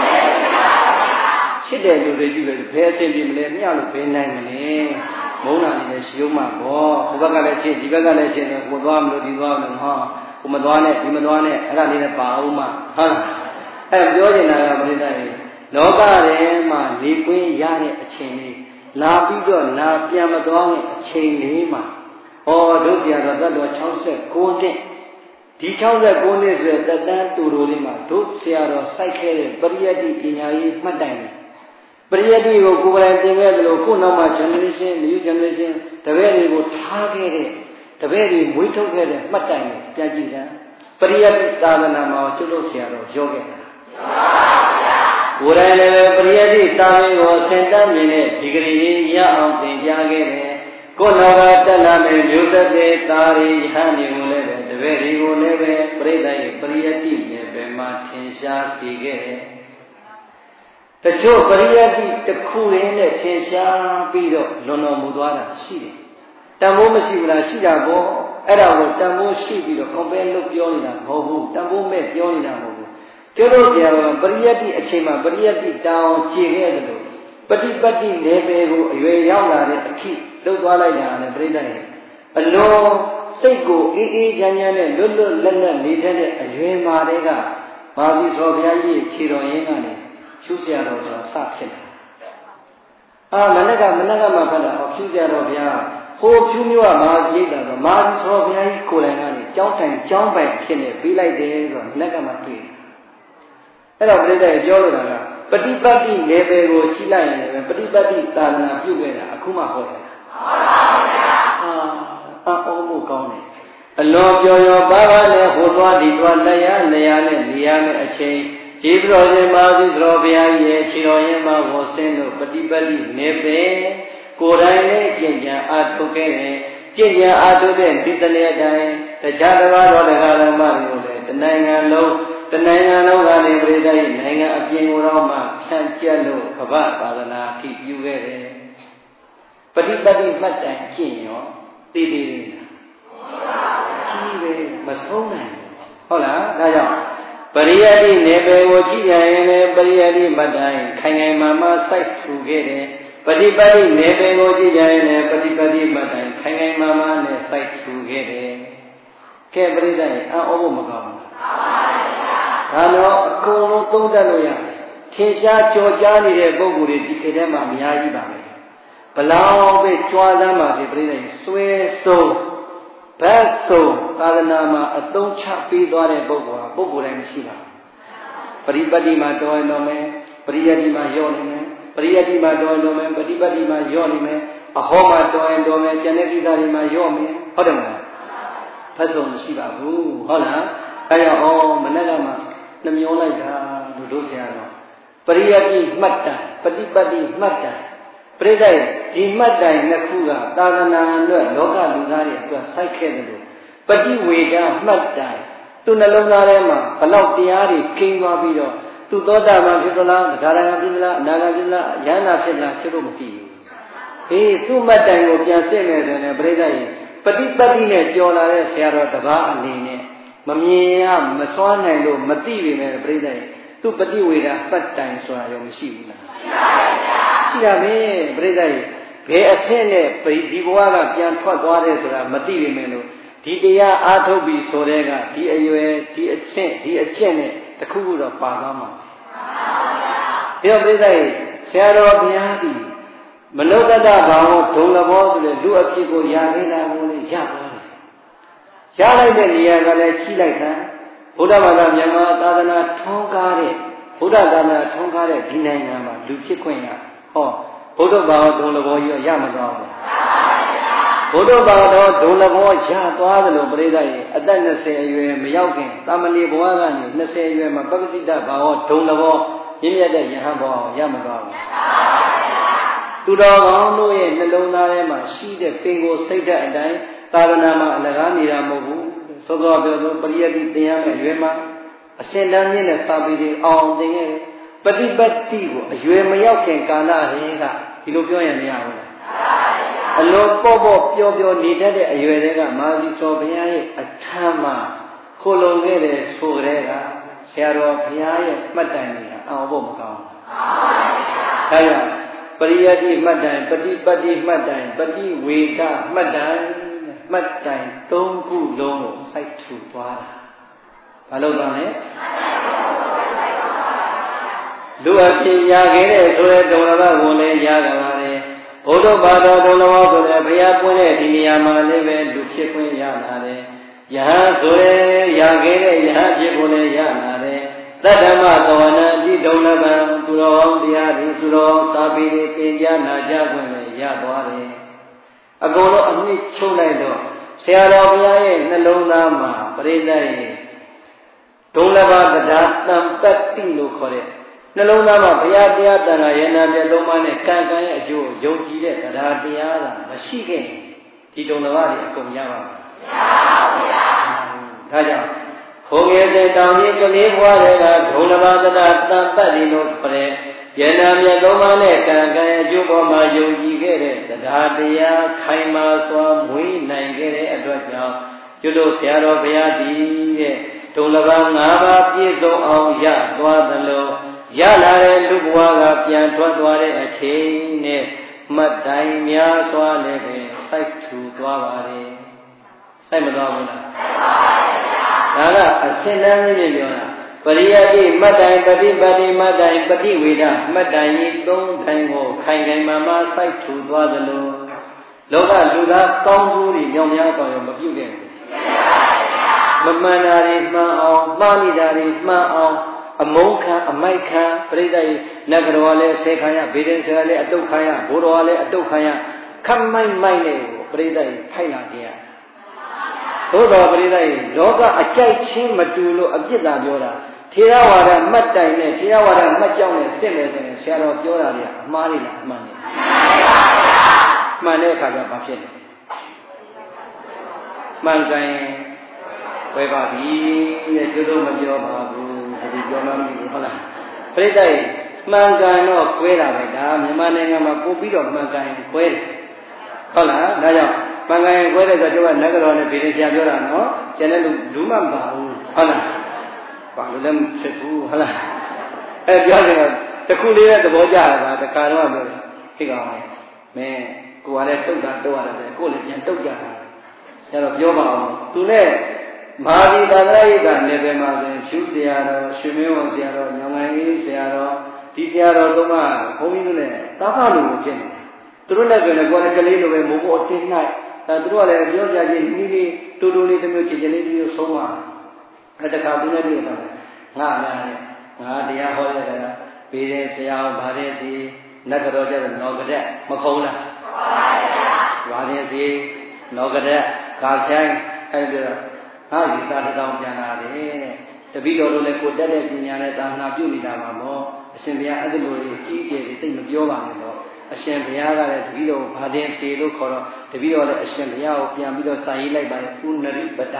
ချစ်တဲ့လူတွေကြည့်လို့ဘယ်အဆင်ပြေမလဲမျှလို့ဘယ်နိုင်မလဲမုန်းတာလည်းရှိဦးမှာပေါ့ဟိုဘက်ကလည်းချစ်ဒီဘက်ကလည်းချစ်တယ်ကိုသွားမလို့ဒီသွားမလို့ဟောကိုမသွားနဲ့ဒီမသွားနဲ့အဲ့ဒါလေးနဲ့ပါအောင်မှာဟုတ်လားအဲ့ပြောချင်တာကဘယ်လိုလဲလောကထဲမှာနေကွင်းရတဲ့အချိန်လေးလာပြီးတော့လာပြန်မသွားတဲ့အချိန်လေးမှာဩတို့ဆရာတော်တတ်တော်69နှစ်ဒီ69နှစ်ဆိုတဲ့တန်တူတူလေးမှာတို့ဆရာတော်စိုက်ခဲ့တဲ့ပရိယတ္တိပညာရေးမှတ်တိုင်တယ်ပရိယတ္တိကိုကိုယ်တိုင်သင်ခဲ့တယ်လို့ခုနောက်မှာ generation new generation တပည့်တွေကိုထားခဲ့တဲ့တပည့်တွေမွေးထုတ်ခဲ့တဲ့မှတ်တိုင်ကိုပြန်ကြည့်စမ်းပရိယတ္တိသာသနာမှာကျွတ်လို့ဆရာတော်ပြောခဲ့တာကိုယ်တိုင်လည်းပရိယတ္တိတာမင်းကိုစင်တတ်မြင်တဲ့ဒီဂရီကြီးရအောင်သင်ကြားခဲ့တယ်ကိုယ်တော်ကတက်လာတဲ့မျိုးဆက်တဲ့သားရီဟန်တွေကိုလည်းပဲတပည့်တွေကိုလည်းပဲပရိသတ်ရဲ့ပရိယတ္တိနဲ့ပဲမှထင်ရှားစေခဲ့တယ်တချို့ပရိယတ္တိတစ်ခုရင်းနဲ့ထင်ရှားပြီးတော့လွန်တော်မူသွားတာရှိတယ်တန်ဖိုးမရှိဘူးလားရှိတာပေါ့အဲ့ဒါကိုတန်ဖိုးရှိပြီးတော့ compare လုပ်ပြောနေတာမဟုတ်ဘူးတန်ဖိုးမဲ့ပြောနေတာမဟုတ်ဘူးကျတော့ဆရာကပရိယတ္တိအချိန်မှာပရိယတ္တိတောင်းကျင်ခဲ့တယ်လို့ပฏิပတ်တိနေပေကိုအရွယ်ရောက်လာတဲ့အထိလှုပ်သွားလိုက်တာနဲ့ပြိတ္တရဲ့အလုံးစိတ်ကိုအေးအေးချမ်းချမ်းနဲ့လွတ်လွတ်လပ်လပ်နေတဲ့အရွယ်မှာတည်းကဘာသာတော်ဘုရားကြီးခြေတော်ရင်းကနေရှုဆရာတော်ဆိုတာစဖြစ်လာအာမနက်ကမနက်ကမှဖတ်တာဟောရှုဆရာတော်ဘုရားဟိုဖြူမျိုးကမာရိတ်တာဆိုမာသီတော်ဘုရားကြီးကိုယ်တိုင်ကနေကြောင်းတိုင်ကြောင်းပိုင်ဖြစ်နေပြီးလိုက်တယ်ဆိုတော့မနက်ကမှတွေ့အဲ့တော့ပြိတ္တရဲ့ပြောလို့တာကပฏิပတ်တိနယ်ပယ်ကိုကြည့်လိုက်ရင်လည်းပฏิပတ်တိသာသနာပြုခဲ့တာအခုမှဟောတယ်အာအောမှုကောင်းတယ်အလွန်ပျော်ပျော်ပါးပါးနဲ့ဟိုသွားဒီသွားလက်ရနေရနဲ့နေရမယ့်အချိန်ခြေတော်ရှင်မာသီတော်ဘုရားရဲ့ခြေတော်ရင်မှာဝဆင်းလို့ပฏิပတ်တိနယ်ပယ်ကိုယ်တိုင်နဲ့ကျင့်ကြံအားထုတ်ခဲ့တယ်ကျင့်ကြံအားထုတ်တဲ့ဒီစနေအတိုင်းတခြားတစ်ပါးတော်တရားဓမ္မတွေကိုလည်းတနိုင်ငံလုံးတနိုင်ငံလုံးကနေပြည်သားရဲ့နိုင်ငံအပြင်ကိုတော့မှဖြန့်ကျက်လို့ကမ္ဘာသာသနာထိပြုခဲ့တယ်ပฏิပတ်တိမှတ်တိုင်ကျင့်ရောတည်တည်လေးကြီးပဲမဆုံးနိုင်ဟုတ်လားဒါကြောင့်ပရိယတ္တိနေပေကိုကြည့်ရရင်လည်းပရိယတ္တိမှတ်တိုင်ခိုင်ခိုင်မာမာစိုက်ထူခဲ့တယ်ပฏิပတ်တိနေပေကိုကြည့်ရရင်လည်းပฏิပတ်တိမှတ်တိုင်ခိုင်ခိုင်မာမာနဲ့စိုက်ထူခဲ့တယ်ကဲပရိသတ်ရဲ့အောဖို့မကောင်းဘူးဒါတော့အကုန်လုံးသုံးတတ်လို့ရတယ်ထင်ရှားကြော်ကြားနေတဲ့ပုံကိုယ်တွေဒီခေတ်ထဲမှာအများကြီးပါပဲဘလောက်ပဲကြွားစမ်းပါစေပြိဿကြီးဆွဲဆုံးဘတ်ဆုံးသာသနာမှာအသုံးချပေးသွားတဲ့ပုဂ္ဂိုလ်ဟာပုဂ္ဂိုလ်တိုင်းမရှိပါဘူးပရိပတ်တိမှာတော်ရင်တော်မယ်ပရိယတ္တိမှာရော့နေမယ်ပရိယတ္တိမှာတော်ရင်တော်မယ်ပฏิပတ်တိမှာရော့နေမယ်အဟောမှာတော်ရင်တော်မယ်ကျန်တဲ့ကိစ္စတွေမှာရော့မယ်ဟုတ်တယ်မလားဘတ်ဆုံးမရှိပါဘူးဟုတ်လားအဲကြောင့်ဩမနေ့ကမှနှမျောလိုက်တာလို့တို့ဆရာတော်ပရိယတ္တိမှတ်တံပฏิပတ်တိမှတ်တံပြိဿရဲ့ဒီမှတ်တိုင်နှစ်ခုကသာသနာအတွက်လောကလူသားတွေအတွက်စိုက်ခဲ့တယ်လို့ပฏิဝေဒမှတ်တိုင်သူနှလုံးသားထဲမှာဘလောက်တရားတွေကိန်းသွားပြီးတော့သူသောတာပန်ဖြစ်သလားဗုဒ္ဓဂါဖြစ်သလားအနာဂါဖြစ်သလားယန္တာဖြစ်သလားဖြစ်လို့မသိဘူးအေးသူ့မှတ်တိုင်ကိုပြန်စစ်မယ်ဆိုရင်ပြိဿရဲ့ပฏิပတ်တိနဲ့ကြော်လာတဲ့ဆရာတော်တပါးအနေနဲ့မမြင်ရမစွမ်းနိုင်လို့မသိပေမဲ့ပြိဿရဲ့သူပฏิဝေဒမှတ်တိုင်ဆိုတာရောမရှိဘူးလားရှိပါပါရှိရမယ်ပြိဿရဲ့ဘယ်အဆင့်နဲ့ဒီဘဝကပြန်ထွက်သွားတယ်ဆိုတာမသိပေမဲ့လို့ဒီတရားအားထုတ်ပြီးဆိုတဲ့ကဒီအရွယ်ဒီအဆင့်ဒီအကျင့်နဲ့တခုခုတော့ပါသွားမှာဒီတော့ပြိဿရဲ့ဆရာတော်ဘုရားကြီးမနုဿတဘာဝဒုံလဘောဆိုတဲ့လူအဖြစ်ကိုရနေတာကိုလည်းရသွားတယ်ရလိုက်တဲ့နေရာကလည်းကြီးလိုက်တာဘုရားဘာသာမြန်မာသာသနာထွန်းကားတဲ့ဘုရားသာသနာထွန်းကားတဲ့ဒီနိုင်ငံမှာလူဖြစ်ခွင့်ရဟောဘုဒ္ဓဘာသာဒုံလဘောကြီးရမသွားဘူးဘုဒ္ဓဘာသာဒုံလဘောရသွားတယ်လို့ပြိဿရဲ့အသက်၂၀အရွယ်မရောက်ခင်တာမဏေဘဝကနေ၂၀အရွယ်မှာပပ္ပစိတဘာဝဒုံလဘောမြင့်မြတ်တဲ့ယဟန်ဘောရမသွားဘူးသူတော်ကောင်းတို့ရဲ့နှလုံးသားထဲမှာရှိတဲ့ပင်ကိုယ်စိတ်ဓာတ်အတိုင်းသာသနာမှာအလကားနေတာမဟုတ်ဘူးသောသောပြောဆိုပရိယတိသင်ရမယ့်အရွယ်မှာအရှင်တန်းမြင့်တဲ့စာပေတွေအောင်သင်ခဲ့တယ်ပฏิပတ်တိကိုအရွယ်မရောက်ခင်ကာလတွေကဒီလိုပြောရင်မရဘူးလားအလုံးပေါ့ပေါ့ပျော်ပျော်နေတတ်တဲ့အရွယ်တွေကမာဇီကျော်ဘုရားရဲ့အထမ်းမှာခိုလုံခဲ့တဲ့ဆိုကြတဲ့ကဆရာတော်ဘုရားရဲ့မှတ်တိုင်တွေကအောင်ဖို့မကောင်းဘူးဒါကြောင့်ပရိယတိမှတ်တိုင်ပฏิပတ်တိမှတ်တိုင်ပฏิဝေဒမှတ်တိုင်မှတ်တိုင်သုံးခုလုံးကိုစိုက်ထူသွားတာဘာလို့လဲလူအဖြစ်ရခဲ့တဲ့ဆိုတဲ့ဒုံလဘကိုလည်းရကြပါတယ်ဘုဒ္ဓဘာသာဒုံလဘဆိုတဲ့ဘုရားပွင့်တဲ့ဒီနေရာမှာလည်းပဲလူဖြစ်ခွင့်ရလာတယ်ယဟန်ဆိုရဲရခဲ့တဲ့ယဟန်ဖြစ်ကိုလည်းရလာတယ်သတ္တမသဝနာတိဒုံလဘသူတော်ကောင်းတရားတွေသူတော်စာပေတွေသင်ကြားနာကြားခွင့်လည်းရသွားတယ်အကုန်လုံးအနှစ်ချုပ်လိုက်တော့ဆရာတော်ဘုရားရဲ့နှလုံးသားမှာပရိသတ်ရဲ့ဒုံလဘတရားတံပတ္တိလို့ခေါ်တဲ့နှလုံးသားမှာဘုရားတရားတန်ခါရဏပြသုံးပါးနဲ့ကံကံရဲ့အကျိုးယုံကြည်တဲ့တရားတရားကမရှိခဲ့ဒီဒုံလဘတွေအကုန်ရပါမယ်မရပါဘူးဗျာဒါကြောင့်ဘုံငယ်တဲ့တောင်ကြီးကလေးဘွားတွေကဒုံလဘတရားတံပတ္တိလို့ခေါ်တဲ့ယန္နာမြတ်သုံးပါးနဲ့ကံကံအကျိုးပေါ်မှာယုံကြည်ခဲ့တဲ့တရားတရားခိုင်မာစွာမွေးနိုင်ခဲ့တဲ့အတွက်ကြောင့်ကျွလို့ဆရာတော်ဘုရားဒီတဲ့ဒုံလဘ၅ပါးပြည့်စုံအောင်ရသွားသလိုရလာတဲ့လူဘဝကပြန်ထွက်သွားတဲ့အချိန်နဲ့မှတ်တိုင်များစွာလည်းပဲစိုက်ထူသွားပါတယ်စိုက်မသွားဘူးလားစိုက်ပါပါဗျာဒါကအရှင်းတမ်းလေးပြောတာပရိယတိမှတ်တိုင်ပฏิပတ်တိမှတ်တိုင်ပฏิဝေဒမှတ်တိုင်ဤသုံးတိုင်ကိုခိုင်ခိုင်မာမာစိုက်ထူသွားသလိုလောကလူသားကောင်းကျိုးတွေမြောင်များစွာရောမပြုတ်ခဲ့ဘူးမမှန်တာတွေမှန်အောင်မှားနေတာတွေမှန်အောင်အမုန်းခံအမိုက်ခံပြိဿရဲ့နဂရောလည်းဆေခံရဗေဒင်ဆရာလည်းအတုတ်ခံရဘိုးတော်လည်းအတုတ်ခံရခမိုက်မိုက်နဲ့ပြိဿရဲ့ထိုက်လာကြရသို့တော်ပြိဿရဲ့လောကအကြိုက်ချင်းမတူလို့အပြစ်သာပြောတာထေရဝါဒမှတ်တိုင်နဲ့ထေရဝါဒမှတ်ကြောင်းနဲ့စစ်မယ်ဆိုရင်ဆရာတော်ပြောတာတွေကအမှားတွေလားအမှန်တွေမှန်တဲ့အခါကျဘာဖြစ်လဲမှန်ကန်ဝယ်ပါပြီတဲ့ကျတို့မပြောပါဘူးဒီပြောမှမသိဘူးဟုတ်လားပြိဿရဲ့မှန်ကန်တော့ကွဲတာပဲဒါမြန်မာနိုင်ငံမှာပို့ပြီးတော့မှန်ကန်ကွဲတယ်ဟုတ်လားဒါကြောင့်မှန်ကန်ကွဲတဲ့ဆိုတော့နဂရောနဲ့ဗေဒင်ဆရာပြောတာနော်ကျန်တဲ့လူလူမှမပါဘူးဟုတ်လားဘာလို့လဲမဖြစ်ဘူးဟုတ်လားအဲပြောတယ်တခုလေးတဲ့သဘောကျတာကတခါတော့ပြောတယ်ဟိကောင်မင်းကိုကလည်းတုတ်တာတုတ်ရတယ်ပဲကိုလည်းပြန်တုတ်ကြတာဆရာတော်ပြောပါအောင်သူနဲ့မဟာဒီသာသနာ့ရေးကနေပဲမှာဆိုရင်ဖြူဆရာတော်ရွှေမင်းဝဆရာတော်ညောင်ငယ်ကြီးဆရာတော်ဒီဆရာတော်တို့ကဘုန်းကြီးတို့နဲ့တာဖလို့ဖြစ်နေတယ်သူတို့လည်းဆိုရင်ကိုယ်လည်းကလေးလိုပဲမိုးမိုးအတင်းလိုက်အဲသူတို့ကလည်းပြောကြချင်းနီးလေးတူတူလေးတစ်မျိုးချစ်ချင်လေးတစ်မျိုးဆုံးသွားအဲတခါသူနဲ့တွေ့တော့ငါလည်းငါတရားဟောရတာဘေးတဲ့ဆရာဘာတဲ့စီနတ်တော်ကျတော့နော်ကတဲ့မခုံးလားမှန်ပါဗျာဘာတဲ့စီနော်ကတဲ့ခါဆိုင်အဲပြောဟာဒီသာတောင်ပြန်လာတယ်တပည့်တော်တို့လည်းကိုတက်တဲ့ပညာနဲ့သာသနာပြုနေတာပါမောအရှင်ဘုရားအဲ့ဒီလိုကြီးကြီးကျယ်တွေသိမပြောပါနဲ့တော့အရှင်ဘုရားကလည်းတပည့်တော်ဘာတင်စီလို့ခေါ်တော့တပည့်တော်လည်းအရှင်ဘုရားကိုပြန်ပြီးတော့စာရေးလိုက်ပါတယ်ဥနရိပတ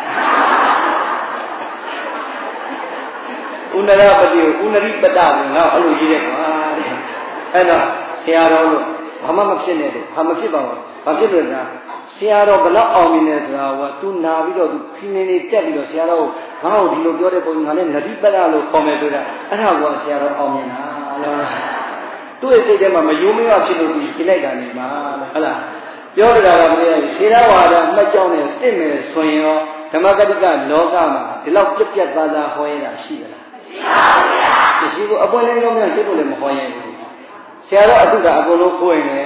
ဥနရပတိဥနရိပတကိုငါအဲ့လိုရေးတယ်ကွာတဲ့အဲ့တော့ဆရာတော်တို့ဘာမှမဖြစ်နဲ့တဲ့ဘာမဖြစ်ပါဘူးဘာဖြစ်လို့လဲဆရာတော်ဘလောက်အောင်မြင်နေဆိုတာကသူနာပြီးတော့သူဖိနေနေတက်ပြီးတော့ဆရာတော်ကိုငါ့ကိုဒီလိုပြောတဲ့ပုံငါလည်းနတိပတလို့ခေါ်မယ်ဆိုတာအဲ့ဒါကဆရာတော်အောင်မြင်တာလို့သူ့ရဲ့စိတ်ထဲမှာမယိုးမရွဖြစ်လို့ဒီပြလိုက်တာနေမှာဟုတ်လားပြောကြတာကမင်းထေရဝါဒမှတ်ကြောင်းနဲ့စစ်မယ်ဆိုရင်ရောဓမ္မဂတိကလောကမှာဒီလောက်ပြက်ပြက်သားသားဟောရတာရှိသလားမရှိပါဘူးမရှိဘူးအပွင့်လေးလုံးများကျွတ်လို့လည်းမဟောရဘူးဆရာတော်အတုကအကုန်လုံးခိုးရင်လည်း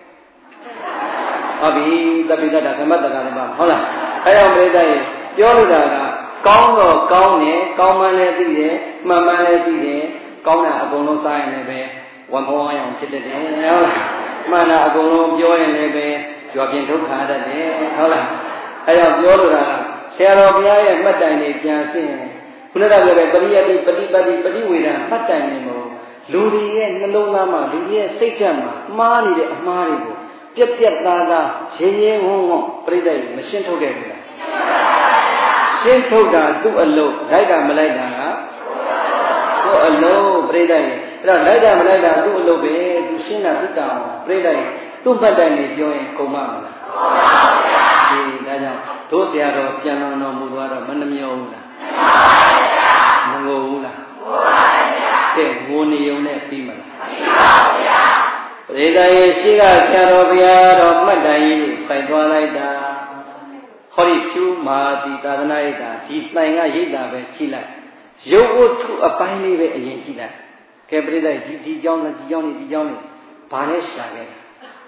ဟုတ်ပြီတပိဋကဓမ္မတက္ကလည်းပါဟုတ်လားအဲကြောင့်ပြိတ္တရေပြောလို့တာကကောင်းတော့ကောင်းတယ်ကောင်းမှန်းလည်းသိတယ်မှန်မှန်းလည်းသိတယ်ကောင်းတာအကုန်လုံးစားရင်လည်းပဲဝန်ဖောင်းအောင်ဖြစ်တတ်တယ်ဟုတ်လားမှန်တာအကုန်လုံးပြောရင်လည်းပဲကြွားပြင်းဒုက္ခတတ်တယ်ဟုတ်လားအဲကြောင့်ပြောလို့တာဆရာတော်ဘုရားရဲ့မှတ်တိုင်တွေပြန်ဆင်းရင်ခုနကပြောတဲ့ပရိယတိပฏิပတ်တိပฏิဝေဒမှတ်တိုင်တွေမို့လူတွေရဲ့နှလုံးသားမှာလူတွေရဲ့စိတ်ဓာတ်မှာမှားနေတဲ့အမှားတွေကိုပြက်ပြက်သားသားရဲရဲဝံ့ဝံ့ပြိတ္တိမရှင်းထုတ်ခဲ့ဘူးလားရှင်းထုတ်တာသူ့အလုံးလိုက်တာမလိုက်တာကသူ့အလုံးပြိတ္တိအဲ့တော့လိုက်တာမလိုက်တာသူ့အလုံးပဲသူရှင်းတာသူ့တောင်းပြိတ္တိသူ့မှတ်တိုင်တွေပြောရင်ကုန်မမလားကုန်ပါဗျာဒီဒါကြောင့်တို့ဆရာတော်ပြန်တော်တော်မူသွားတော့မနှမျောဘူးလားမငိုဘူးလားကဲငိုနေုံနဲ့ပြီးမလားပြီးပါဗျာပရိသတ်ရဲ့ရှိကဆရာတော်ဘုရားတော်မှတ်တိုင်ကြီးစိုက်သွားလိုက်တာဟောဒီဖြူမာတိသာသနာရိပ်တာဒီဆိုင်ကရိပ်တာပဲကြည့်လိုက်ရုပ်ဝတ္ထုအပိုင်းလေးပဲအရင်ကြည့်လိုက်ကဲပရိသတ်ဒီဒီเจ้าနဲ့ဒီเจ้าနဲ့ဒီเจ้าနဲ့ဘာနဲ့ရှာခဲ့တာ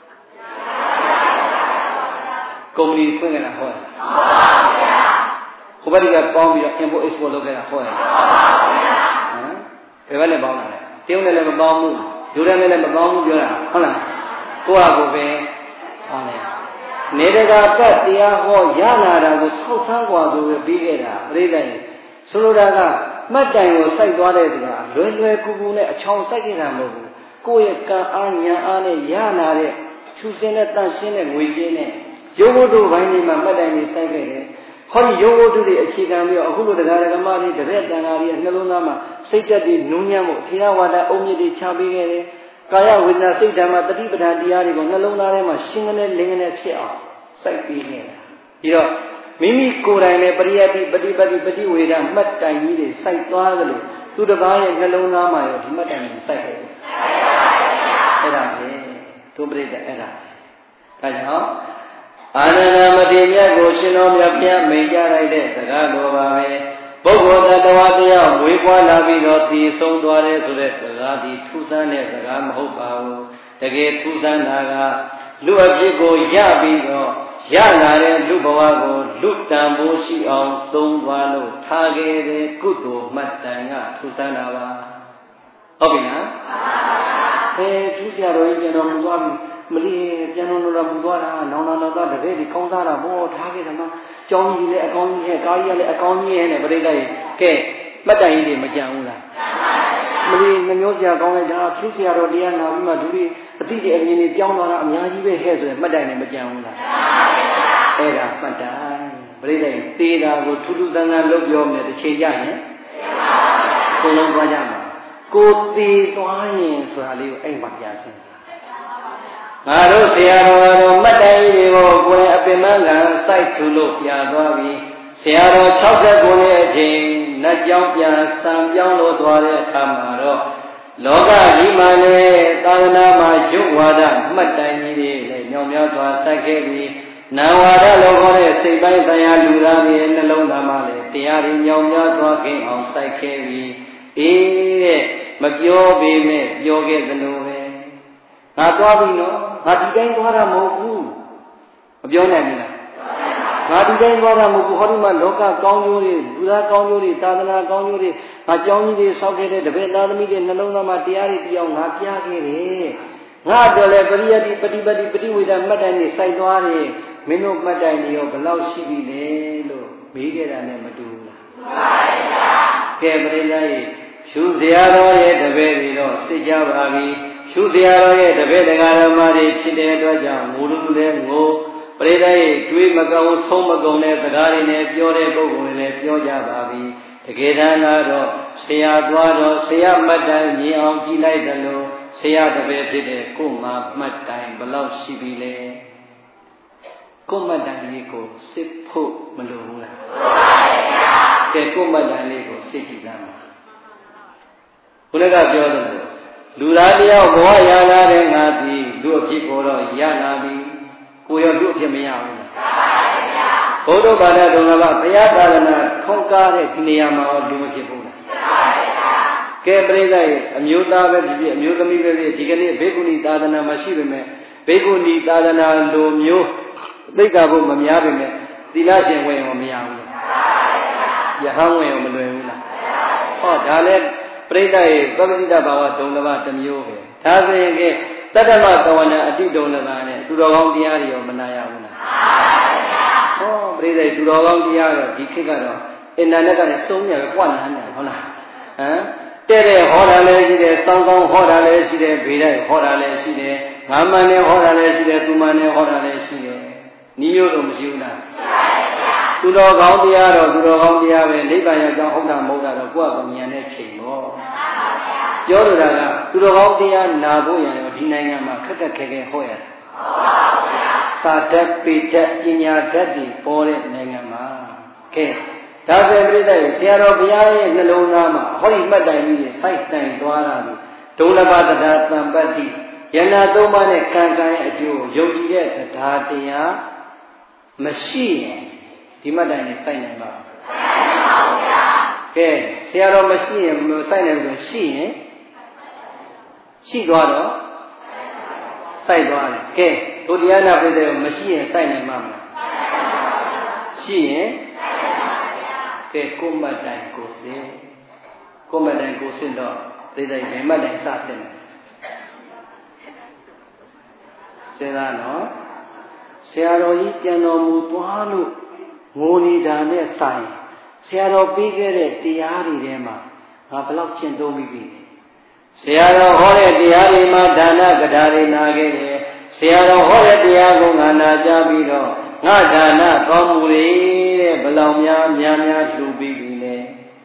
ကုမ္ပဏီဖွင့်ခဲ့တာဟုတ်လားဟုတ်ပါဗျာဟိုဘက်ကပေါင်းပြီးတော့ import export လုပ်ခဲ့တာဟုတ်လားဟမ်ဘယ်ဘက်နဲ့ပေါင်းတာလဲတရုတ်နဲ့လည်းမပေါင်းဘူးယူရနဲ့လည်းမပေါင်းဘူးပြောတာဟုတ်လားကိုယ့်ဟာကိုယ်ပဲဟောတယ်နေတကာကတ်တရားဟောရလာတာကိုဆောက်ဆန်းกว่าဆိုပြီးပြီးခဲ့တာပြိတ္တရဲ့ဆိုလိုတာကမှတ်တိုင်ကိုစိုက်သွားတဲ့ဆိုတာလွယ်လွယ်ကူကူနဲ့အချောင်စိုက်ခဲ့တာမဟုတ်ဘူးကိုယ့်ရဲ့ကံအားဉာဏ်အားနဲ့ရလာတဲ့ဖြူစင်တဲ့တန့်ရှင်းတဲ့ငွေကြေးနဲ့ရုပ်ဝတ္ထုဘိုင်းတွေမှာမှတ်တိုင်တွေစိုက်ခဲ့တယ်ဟောဒီရုပ်ဝတ္ထုတွေအခြေခံပြီးတော့အခုလိုတရားဓမ္မတွေတပည့်တန်ဃာတွေနှလုံးသားမှာစိတ်တက်တွေနူးညံ့ဖို့ထေရဝါဒအုံမြစ်တွေချပေးခဲ့တယ်ကာယဝေဒနာစိတ်ဓာတ်မှာတတိပဋ္ဌာန်တရားတွေကိုနှလုံးသားထဲမှာရှင်းကနေလင်းကနေဖြစ်အောင်စိုက်ပေးနေတာပြီးတော့မိမိကိုယ်တိုင်လည်းပရိယတိပฏิပတ်တိပฏิဝေဒမှတ်တိုင်ကြီးတွေစိုက်သွားသလိုသူတစ်ပါးရဲ့နှလုံးသားမှာရောဒီမှတ်တိုင်ကြီးစိုက်ခဲ့တယ်အဲ့ဒါပဲသူပြိတ္တအဲ့ဒါဒါကြောင့်အာနန္ဒမတိမြတ်ကိုရှင်တော်မြတ်ဘုရားမိန့်ကြလိုက်တဲ့စကားတော်ပါပဲပုဂ္ဂိုလ်တ attva တရားဝေပွားလာပြီးတော့တည်ဆုံးသွားတယ်ဆိုတဲ့စကားဒီထူးဆန်းတဲ့စကားမဟုတ်ပါဘူးတကယ်ထူးဆန်းတာကလူအဖြစ်ကိုရပြီးတော့ရလာတဲ့လူဘဝကိုလူတန်ဖိုးရှိအောင်သုံးသွားလို့ထားခဲ့တဲ့ကုသိုလ်မှတ်တန်ကထူးဆန်းတာပါဟုတ်ပြီလားအဲထူးကြတော်ကြီးပြန်တော်မူသွားပြီမလီပြန်တော်တော်မူသွားတာနောင်နောင်တော့တပည့်ဒီကောင်းစားတာဘောထားခဲ့တယ်မှာကြောင်းကြီးလည်းအကောင်းကြီးရဲ့ကားကြီးလည်းအကောင်းကြီးရဲ့နဲ့ပြိတ္တရဲ့ကဲမှတ်တိုင်ကြီးတွေမကြံဘူးလားမလီနှမျိုးစရာကောင်းလိုက်တာဖြူစရာတော်တရားနာပြီးမှသူတွေအတိအအမြင်တွေပြောင်းသွားတာအများကြီးပဲဟဲ့ဆိုရင်မှတ်တိုင်နဲ့မကြံဘူးလားအဲ့ဒါမှတ်တိုင်ပြိတ္တရဲ့သေတာကိုထူးထူးဆန်းဆန်းလုပ်ပြောမယ်တစ်ချိန်ကြရင်ကိုယ်လုံးသွားကြမှာကိုသေသွားရင်ဆိုတာလေးကိုအဲ့မှာပြဆင်းငါတို့ဆရာတော်တော်မှတ်တိုင်တွေကိုကိုယ်အပင်မကစိုက်ထူလို့ပြသွားပြီဆရာတော်၆၉နှစ်အချိန်နတ်ကြောင်းပြန်စံပြောင်းလို့သွားတဲ့အခါမှာတော့လောကကြီးမှာလည်းသာသနာမှာရုပ်ဝါဒမှတ်တိုင်ကြီးတွေလည်းညောင်များစွာစိုက်ခဲ့ပြီးနာဝါဒလောကရဲ့စိတ်ပိုင်းဆိုင်ရာလူသားတွေနှလုံးသားမှာလည်းတရားတွေညောင်များစွာခင်းအောင်စိုက်ခဲ့ပြီးအေးတဲ့မပြောပေမဲ့ပြောခဲ့သလိုပဲငါသွားပြီနော်ငါဒီတိုင်းသွားတာမဟုတ်ဘူးမပြောနိုင်ဘူးလားငါဒီတိုင်းသွားတာမဟုတ်ဘူးဟောဒီမှာလောကကောင်းကျိုးတွေလူသားကောင်းကျိုးတွေသာသနာကောင်းကျိုးတွေငါကြောင်းကြီးတွေဆောက်ခဲ့တဲ့တပည့်သားသမီးတွေနှလုံးသားမှာတရားတွေတရားငါပြခဲ့တယ်ငါတော်လည်းပရိယတိပฏิပတ်တိပฏิဝေဒမှတ်တိုင်တွေစိုက်သွားတယ်မင်းတို့မှတ်တိုင်တွေရောဘယ်လောက်ရှိပြီလဲလို့မေးခဲ့တာနဲ့မတူဘူးလားမှန်ပါဗျာကဲပရိသတ်ရေရှုစရာတော်ရဲ့တပည့်တွေတော့စိတ်ကြပါပြီရှုစရာတော်ရဲ့တပည့်တရားဓမ္မတွေဖြစ်တဲ့အတွက်ကြောင့်ငိုလို့လည်းငိုပရိသတ်ရေတွေးမကောင်းဆုံးမကုန်တဲ့စကားတွေနဲ့ပြောတဲ့ပုဂ္ဂိုလ်တွေလည်းပြောကြပါပြီတကယ်တမ်းကတော့ဆရာသွားတော့ဆရာမှတ်တိုင်မြင်အောင်ကြည့်လိုက်တယ်လို့ဆရာတပည့်ဖြစ်တဲ့ကိုယ်မှာမှတ်တိုင်ဘယ်လောက်ရှိပြီလဲကိုယ်မှတ်တိုင်လေးကိုစစ်ဖို့မလိုဘူးလားကဲကိုယ်မှတ်တိုင်လေးကိုစစ်ကြည့်စမ်းပါခုနကပြောတယ်လူသားတယောက်ဘဝရလာတဲ့ငါသည်လူအဖြစ်ကိုတော့ရလာပြီကိုရောလူအဖြစ်မရဘူးလားဘုဒ္ဓဘာသာတော်ကဘုရားသာသနာခေါင်းကားတဲ့ဒီနေရာမှာလူမဖြစ်ဘူးလားကဲပြိဿရဲ့အမျိုးသားပဲဖြစ်ဖြစ်အမျိုးသမီးပဲဖြစ်ဒီကနေ့ဘေကုဏီသာသနာမရှိပေမဲ့ဘေကုဏီသာသနာလိုမျိုးသိက္ခာပုမများပေမဲ့သီလရှင်ဝင်ရောမရဘူးလားယဟန်ဝင်ရောမလွယ်ဘူးလားဟောဒါလည်းပြိဿရဲ့ပပ္ပစိတဘာဝဒုံလဘတစ်မျိုးပဲဒါဆိုရင်ကဲတတ္တမကဝဏအတိဒုံလဘနဲ့သူတော်ကောင်းတရားတွေရောမနာရဘူးလားဟောပြိဿရဲ့သူတော်ကောင်းတရားတော့ဒီခေတ်ကတော့အင်တာနက်ကလည်းစုံရပဲပွားလာတယ်ဟုတ်လားဟမ်တဲ့တဲ့ဟောတာလည်းရှိတယ်စောင်းစောင်းဟောတာလည်းရှိတယ်ဘေးတိုက်ဟောတာလည်းရှိတယ်ငါမှန်နဲ့ဟောတာလည်းရှိတယ်သူမှန်နဲ့ဟောတာလည်းရှိတယ်နီးမျိုးတော့မရှိဘူးလားသူတော်ကောင်းတရားတော့သူတော်ကောင်းတရားပဲနိဗ္ဗာန်ရောက်ကြောင်းဟုတ်တာမဟုတ်တာတော့ကိုယ့်အကောင်ဉာဏ်နဲ့ချိန်တော့ပြောလိုတာကသူတော်ကောင်းတရားနာဖို့ရရင်ဒီနိုင်ငံမှာခက်ခက်ခဲခဲဟောရတယ်စာတတ်ပေတတ်ပညာတတ်တွေပေါ်တဲ့နိုင်ငံမှာကဲဒါဆိုပြိတ္တရဲ့ဆရာတော်ဘုရားရဲ့နှလုံးသားမှာဟောဒီမှတ်တိုင်ကြီးစိုက်တိုင်သွားတာလို့ဒုလဘတတာတံပတ္တိယန္နာသုံးပါးနဲ့ကံကံရဲ့အကျိုးယုံကြည်တဲ့တရားတရားမရှိရင်ဒီမှတ်တိုင်နဲ့စိုက်နိုင်ပါ့ကဲဆရာတော်မရှိရင်စိုက်နိုင်လို့ရှိရင်ရှိသွားတော့စိုက်သွားတယ်ကဲဒုတရားနာပြိတ္တရဲ့မရှိရင်စိုက်နိုင်မှာမလားရှိရင်ကဲကိုမတ်တိုင်ကိုစင်ကိုမတ်တိုင်ကိုစင်တော့သိတဲ့ဘယ်မတ်တိုင်စစင်စဉ်းစားနော်ဆရာတော်ကြီးပြန်တော်မူသွားလို့ငိုနေတာနဲ့ဆိုင်ဆရာတော်ပြီးခဲ့တဲ့တရားတွေထဲမှာငါဘယ်လောက်ကျင့်သုံးပြီးပြီဆရာတော်ဟောတဲ့တရားတွေမှာဒါနကထာတွေနာခဲ့တယ်ဆရာတော်ဟောတဲ့တရားကိုငါနာကြပြီးတော့ငါဒါနကောင်းမှုတွေတဲ့ဘလောင်များများများလှူပြီးပြီလေ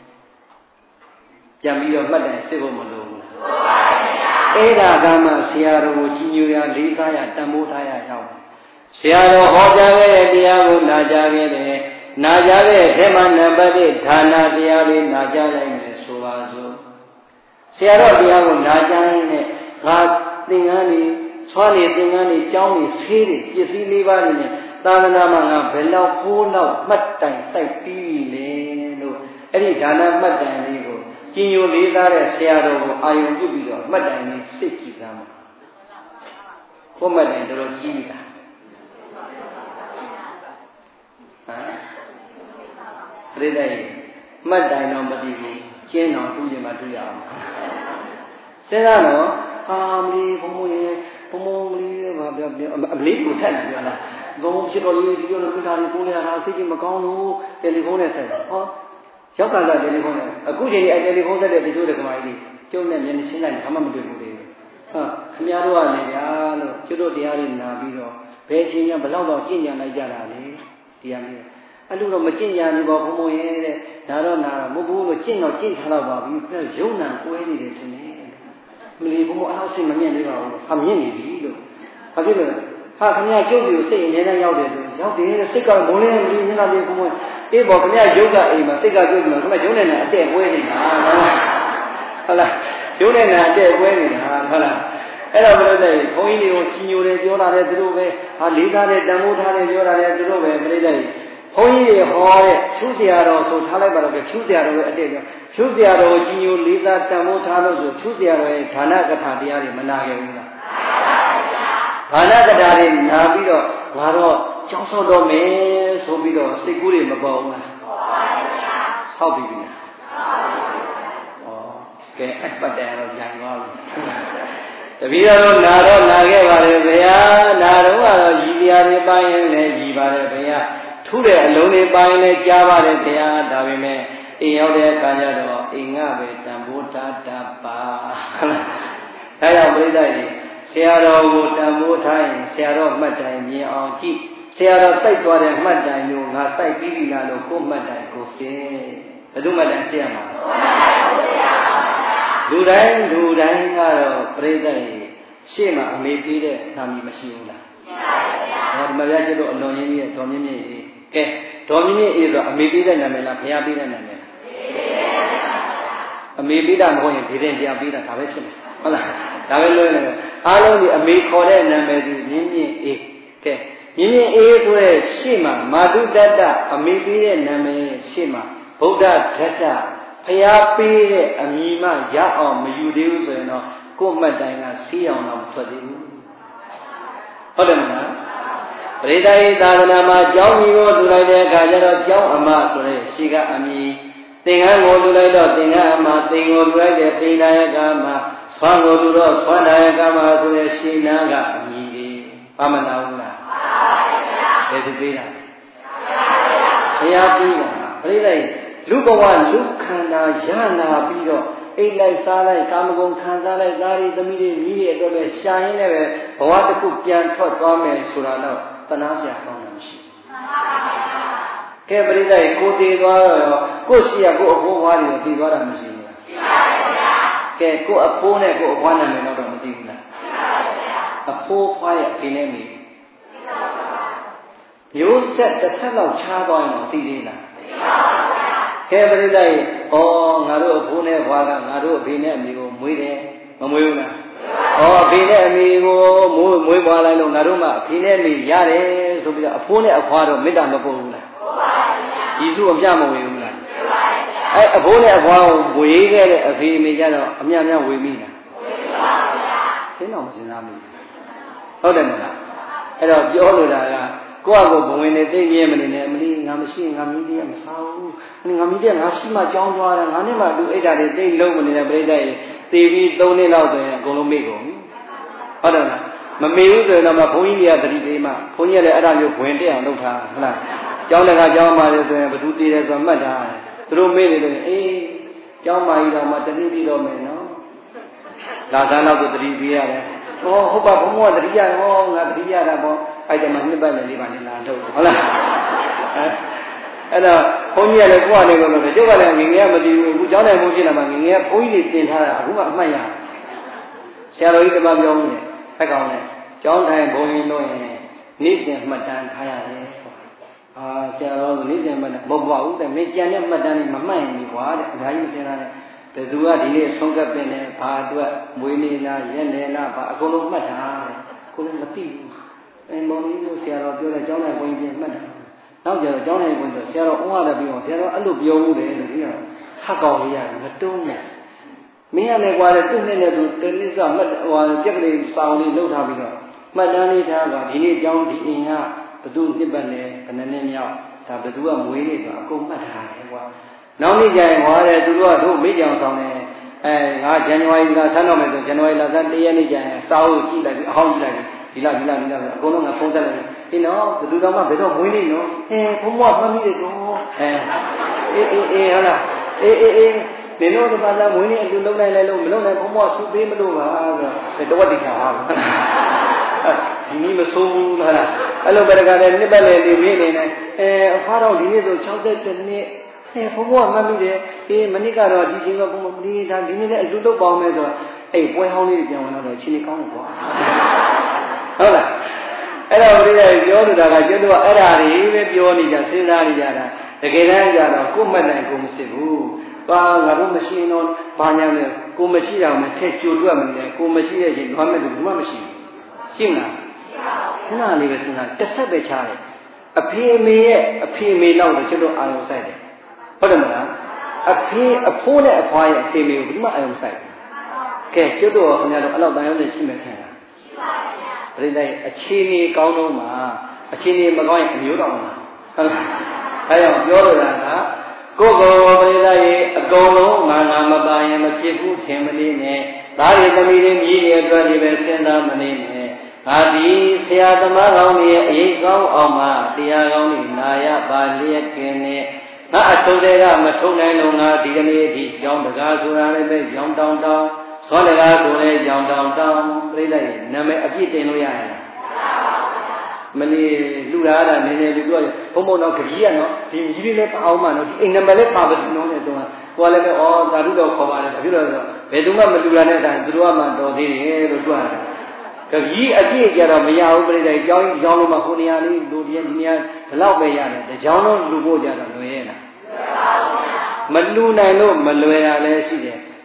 ပြန်ပြီးတော့မှတ်တယ်စစ်ဖို့မလိုဘူးလားဟုတ်ပါဗျာအဲ့ဒါကမှဆရာတော်ကိုကြီးညိုရလေးစားရတန်ဖိုးထားရရောက်ဆရာတော်ဟောကြားခဲ့တဲ့တရားကိုနာကြားခဲ့တယ်နာကြားတဲ့အထက်မှာနံပါတ်တစ်ဒါနတရားလေးနာကြားလိုက်မယ်ဆိုပါစို့ဆရာတော်တရားကိုနာကြားရင်းနဲ့ငါသင်္ကန်းနေဆွားနေသင်္ကန်းနေကြောင်းနေဆေးတွေပစ္စည်းလေးပါးနေနဲ့သာသနာမှာငါဘယ်လောက်ဖိုးလောက်မှတ်တိုင်စိုက်ပြီးပြီလေလို့အဲ့ဒီဒါနမှတ်တိုင်လေးကိုကျင်ညိုလေးစားတဲ့ဆရာတော်ကိုအာယုံပြုပြီးတော့မှတ်တိုင်လေးစစ်ကြည့်စမ်းပါကိုမှတ်တိုင်တော်တော်ကြီးတာဟမ်ပြိတ္တရဲ့မှတ်တိုင်တော့မသိဘူးကျင်းတော်တူးရင်မှတွေ့ရအောင်စဉ်းစားတော့အာမလီဘုံဘုံရဲ့ဘုံဘုံမလီဘာပြောပြောအမလီကိုထက်နေပြောလားဘုံဖြစ်တော်လေးဒီလိုလိုပြတာလေးကိုလည်းဟာစိတ်ကြီးမကောင်းလို့တယ်လီဖုန်းနဲ့ဆက်ဟောရောက်ကလာတယ်လီဖုန်းနဲ့အခုချိန်ကြီးအဲတယ်လီဖုန်းဆက်တဲ့တချို့တဲ့ကမာကြီးကျုံနဲ့မျက်နှာချင်းလိုက်ဘာမှမတွေ့ဘူးလေဟာခင်ဗျားတို့ကလည်းဗျာလို့ကျွတ်တို့တရားတွေနာပြီးတော့ဘယ်ချိန်ကဘလောက်တော့ကြင်ကြံလိုက်ကြတာလေတရားမျိုးအဲ့လိုတော့မကြင်ကြံနေပါဘုံဘုံရဲ့တဲ့ဒါတော့နာမဟုတ်ဘူးလို့ကြင်တော့ကြင်ထားတော့ပါပြီပြီးရုံနာကွဲနေတယ်ထင်တယ်မလီဘုံဘုံအဲ့လောက်စိတ်မမြင်နေပါဘူးဟာမြင်နေပြီလို့ဘာဖြစ်လို့ဟာခင်ဗျာကျုပ်ပြီးစိတ်အနေနဲ့ရောက်တယ်ဆိုရောက်တယ်စိတ်ကဘုံလေးမလီမျက်နှာလေးဘုံဘုံအေးပေါ့ခင်ဗျာရုပ်ကအိမ်မှာစိတ်ကကျုပ်ပြီးခင်ဗျာရုံနဲ့နာအတဲ့ကွဲနေတာဟုတ်လားရုံနဲ့နာအတဲ့ကွဲနေတာဟုတ်လားအဲ့တော့ဘယ်လိုလဲဘုန်းကြီးတွေကိုချီညိုတယ်ပြောတာလေသူတို့ပဲဟာလေးစားတယ်တန်ဖိုးထားတယ်ပြောတာလေသူတို့ပဲပြိတ္တိဘုန်းကြီးတွေဟောတဲ့ဖြူစရာတော်ဆိုထားလိုက်ပါတော့ဖြူစရာတော်ပဲအတဲ့ပြောဖြူစရာတော်ကိုချီညိုလေးစားတန်ဖိုးထားလို့ဆိုဖြူစရာတော်ရဲ့ဌာနကထာတရားတွေမနာခဲ့ဘူးလားဌာနကထာတွေနာပြီးတော့ငါတော့ကြောင်းဆောက်တော့မယ်ဆိုပြီးတော့စိတ်ကူးတွေမပေါ်ဘူးလားဆောက်ပြီးပြီလားဩကဲအပတ်တယ်တော့ဂျန်သွားပြီတပည့်တော်နာတော့နာခဲ့ပါလေဗျာနာတော့ကတော့ရည်ပြားတွေပိုင်းရင်လည်းရည်ပါတယ်ဗျာထူးတဲ့အလုံးတွေပိုင်းလည်းကြားပါတယ်ဗျာဒါပေမဲ့အိမ်ရောက်တဲ့အခါကျတော့အိမ်ကပဲတန်ဖိုးထားတတ်ပါဒါကြောင့်ပြိဿကြီးဆရာတော်ကိုတန်ဖိုးထားရင်ဆရာတော်မှတ်တိုင်မြင်အောင်ကြည့်ဆရာတော်စိုက်သွားတဲ့မှတ်တိုင်မျိုးငါစိုက်ပြီးပြီလားလို့ကိုမှတ်တိုင်ကိုရှင်းဘယ်သူမှတ်တိုင်ရှင်းရမှာလူတိုင်းလူတိုင်းကတော့ပြိဿကြီးရှေ့မှာအမေပေးတဲ့နာမည်မရှိဘူးလားရှိပါဗျာဟောဒီမှာပြကျတော့အလွန်ရင်းကြီးရဲ့ဒေါ်မြင့်မြင့်ကြီးကဲဒေါ်မြင့်မြင့်အေးဆိုအမေပေးတဲ့နာမည်လားဘုရားပေးတဲ့နာမည်လားအမေပေးတာမဟုတ်ရင်ဘေးရင်တရားပေးတာဒါပဲဖြစ်မယ်ဟုတ်လားဒါပဲလွဲနေအားလုံးဒီအမေခေါ်တဲ့နာမည်ဒီမြင့်မြင့်အေးကဲမြင့်မြင့်အေးဆိုတဲ့ရှေ့မှာမာတုတ္တအမေပေးတဲ့နာမည်ရှေ့မှာဗုဒ္ဓဓတ္တဖျားပေးတဲ့အမည်မှရအောင်မယူသေးဘူးဆိုရင်တော့ကိုယ်မှတ်တိုင်ကစီးအောင်တော့မထွက်သေးဘူးဟုတ်တယ်မလားပရိသတ်ဤသာသနာမှာကျောင်းကြီးကိုတူလိုက်တဲ့အခါကျတော့ကျောင်းအမဆိုတဲ့ရှိကအမည်သင်္ကန်းကိုတူလိုက်တော့သင်္ကန်းအမသင်ကိုတူလိုက်တဲ့သင်္နာယကမှာဆွမ်းကိုတူတော့ဆွမ်းနာယကမှာဆိုတဲ့ရှိနာကအမည်ကြီးဘာမနာဘူးလားဘယ်သူပေးတာဘုရားပေးတာပရိသတ်လူဘဝလူခန္ဓာရနာပြီးတော့အိတ်လိုက်စားလိုက်ကာမဂုဏ်ခံစားလိုက်သားရီသမီးတွေမိတွေအတွက်ပဲရှာရင်းနဲ့ပဲဘဝတစ်ခုပြန်ထွက်သွားမယ်ဆိုတာတော့တနာစရာကောင်းတာမရှိဘူးကဲပရိသတ်ကိုတည်သွားတော့ကိုရှိရကိုအဖိုးဘွားတွေတည်သွားတာမရှိဘူးလားရှိပါဘူးဗျာကဲကိုအဖိုးနဲ့ကိုအဘွားနာမည်တော့မသိဘူးလားရှိပါဘူးဗျာအဖိုးဘွားရဲ့အဖေနဲ့မိမျိုးဆက်တစ်ဆက်လောက်ခြားသွားရင်တော့သိသေးလားသိပါဘူးဗျာကဲပရိသတ်ဩငါတို့အဖိုးနဲ့ဘွားကငါတို့အဖေနဲ့အမေကိုမွေးတယ်မမွေးဘူးလားဩအဖေနဲ့အမေကိုမွေးမွေးပွားလိုက်လို့ငါတို့မှအဖေနဲ့အမေရတယ်ဆိုပြီးတော့အဖိုးနဲ့အဖွားတော့မေတ္တာမပို့ဘူးလားပို့ပါဗျာယေရှုအပြမဝေဘူးလားပို့ပါဗျာအဲအဖိုးနဲ့အဖွားကိုဝေခဲ့တဲ့အဖေအမေကြတော့အမြတ်များဝေမိလားဝေပါဗျာစဉ်းတော့မစဉ်းစားဘူးဟုတ်တယ်မလားအဲ့တော့ပြောလိုတာကကိုယ့်အကိုဘဝင်နဲ့သိမြဲမနေနဲ့အမလီငါမရှိငါမီးတည်းမစားဘူးငါမီးတည်းငါရှိမှကြောင်းသွားတယ်ငါနဲ့မှလူအိတ်တာတွေသိလုံးမနေတဲ့ပြိတ္တရေတေပြီးသုံးနှစ်လောက်ဆိုရင်အကုန်လုံးမေ့ကုန်ပြီဟုတ်တယ်လားမမေ့ဘူးဆိုရင်တော့ဘုန်းကြီးတွေကတတိသေးမှဘုန်းကြီးကလည်းအဲ့ဒါမျိုးဝင်တက်အောင်လုပ်ထားဟုတ်လားကျောင်းတကာကျောင်းပါလေဆိုရင်ဘသူတည်တယ်ဆိုမှတ်ထားတယ်သူတို့မေ့နေတယ်အေးကျောင်းမကြီးတော်မှာတတိပြီးတော့မယ်နော်လာသားတော့တတိပြီးရတယ်ဟောဟုတ်ပါဘုံဘုံကတတိယဟောငါတတိယတာပေါ့အဲ့ဒါမှနှစ်ပတ်လည်းလေးပါနဲ့လာထုတ်ဟုတ်လားအဲ့တော့ဘုန်းကြီးကလည်းကိုယ်ကနေလို့ကျုပ်ကလည်းငငယ်ကမတည်ဘူးအခုကျောင်းတိုင်ဘုန်းကြီးလာမှငငယ်ကဘုန်းကြီးတွေတင်ထားတာအခုမှအမှတ်ရဆရာတော်ကြီးတမပြောနေတယ်ဖက်ကောင်နဲ့ကျောင်းတိုင်ဘုန်းကြီးလို့ရင်နေ့စဉ်မှတ်တမ်းထားရတယ်အာဆရာတော်ကနေ့စဉ်မှတ်တယ်မဟုတ်ပါဘူးတဲ့မင်းကြံတဲ့မှတ်တမ်းတွေမမှတ်ရင်ဒီကွာတဲ့အများကြီးစဉ်းစားတယ်ဘယ်သူကဒီနေ့ဆုံးကပ်ပင်နဲ့ဘာအတွက်မွေးနေ့လားရက်နေ့လားဘာအကုန်လုံးမှတ်ထားတယ်ကိုလည်းမသိဘူးအဲမောင်ကြီးတို့ဆရာတော်ပြောတဲ့ကျောင်းတိုင်ဘုန်းကြီးမှတ်တယ်နောက်ကျတော့ကျောင်းတိုင်ဘုန်းကြီးဆရာတော်အုံးရတယ်ပြီးတော့ဆရာတော်အဲ့လိုပြောမှုတယ်လို့ပြောဟက်ကောင်လေးရတယ်မတုံးနဲ့မင်းကလည်းကွာတဲ့သူ့နဲ့နဲ့သူတနည်းကမှတ်ဟိုပြက်ကလေးစောင်းလေးလှုပ်ထားပြီးတော့မှတ်တမ်းလေးထားတော့ဒီနေ့ကျောင်းဒီအိမ်ကဘသူနှစ်ပတ်လဲဘယ်နှစ်နှစ်မြောက်ဒါဘသူကမွေးနေဆိုအကုန်မှတ်ထားတယ်ကွာနောက်နေ့ကျရင်ဟောတယ်သူတို့ကတို့မိကြောင်ဆောင်တယ်အဲငါဇန်နဝါရီလဆန်းတော့မယ်ဆိုဇန်နဝါရီလဆန်းတရက်နေ့ကျရင်စာအုပ်ကြည့်လိုက်ပြီးအဟောင်းကြည့်လိုက်ဒီလားဒီလားဒီလားအကုန်လုံးကဖုံးဆက်လိုက်ပြီနော်ဘသူတော်မှဘယ်တော့မွေးနေနော်အဲဘုံဘွားမှတ်မိတယ်တော့အဲအေးအေးအေးဟာလားအေးအေးအေးနင်တို့ကဘာသာမွေးနေအတူလုံးနိုင်လဲလို့မလုံးနိုင်ဘုံဘွားစုပေးမလို့ပါဆိုတော့တဝက်တိခါဟာဒီနည်းမဆိုးဘူးလားအဲ့လိုပဲတကယ်လည်းနှစ်ပတ်လေလေးမင်းနေနေအဲအဖားတော်ဒီနေ့ဆို၆၁နှစ်အဲဘုံဘွားမှတ်မိတယ်အေးမနစ်ကတော့ဒီချိန်ကဘုံဘွားဒီဒါဒီနေ့လည်းအတူလုံးပေါင်းမယ်ဆိုတော့အဲ့ပွဲဟောင်းလေးပြန်ဝင်တော့ချင်းနေကောင်းတယ်ကွာဟုတ်လားအဲ့တော့ဘုရားပြောနေတာကကျွတ်တော့အဲ့ဓာတွေပဲပြောနေကြစဉ်းစားနေကြတာတကယ်တမ်းကျတော့ကိုယ်မှတ်နိုင်ကိုမစစ်ဘူးဘာငါတို့မရှိတော့ဘာညာလဲကိုမရှိတာနဲ့ထက်ကြိုတွက်မနေကိုမရှိရဲ့ရင်ဘာမှမဘူးဘာမှမရှိဘူးရှင်းလားရှင်းပါဘူးခဏလေးပဲစဉ်းစားတစ်ဆက်ပဲချားတယ်အဖေအမေရဲ့အဖေအမေလောက်တော့ကျွတ်တော့အာရုံစိုက်တယ်ဟုတ်တယ်မလားအဖေအဖိုးနဲ့အဖွားရဲ့အဖေအမေကိုဘယ်မှအာရုံစိုက်ကဲကျွတ်တော့ခင်ဗျားတို့အဲ့လောက်တန်ရုံးနဲ့ရှိမှထင်တာရှိပါပါပြိတ္တိအခြေအနေကောင်းတော့မှာအခြေအနေမကောင်းရင်အမျိုးတော်မှာဟုတ်လားအဲကြောင့်ပြောလိုတာကကိုယ်ကိုယ်ပြိတ္တိရဲ့အကုန်လုံးငါငါမပါရင်မဖြစ်ဘူးထင်မနေနဲ့ဒါရီသမီးတွေမြည်ရဲ့အတွက်ဒီပဲစဉ်းစားမနေနဲ့ငါဒီဆရာသမားကောင်းတွေရဲ့အရေးကောင်းအောင်မှာတရားကောင်းတွေနာရပါလျက်ကင်းနဲ့ငါအထုံးတွေကမထုံနိုင်လို့ငါဒီကနေ့ဒီကြောင်းတကားဆိုတာလည်းပဲကြောင်းတောင်းတောင်းသောတကားဆိုလဲကြောင်းတောင်းတောင်းပြိတ္တိရဲ့နာမည်အပြည့်တင်လို့ရရင်မလီလူလာတာနည်းနည်းလူတို့ဘုံဘုံတော့ခကြီးရနော်ဒီကြီးလေးလည်းပအောင်မှနော်ဒီအိမ်နံပါတ်လည်းပါပါစနော်နဲ့ဆိုတော့ကိုယ်လည်းပဲဩဓာတုတော်ခေါ်ပါလေဘာဖြစ်လို့လဲဆိုတော့ဘယ်သူမှမလူလာတဲ့အတိုင်းသူတို့ကမှတော်သေးတယ်လို့တွားတယ်ခကြီးအပြည့်ကြတော့မရဘူးပြိတ္တိကြောင်းကြောင်းလုံးမှာဟိုနေရာလေးလူပြင်းဒီနေရာဘလောက်ပဲရတယ်တကြောင်းလုံးလူဖို့ကြတော့လွယ်ရလားမလူနိုင်လို့မလွယ်တာလည်းရှိတယ်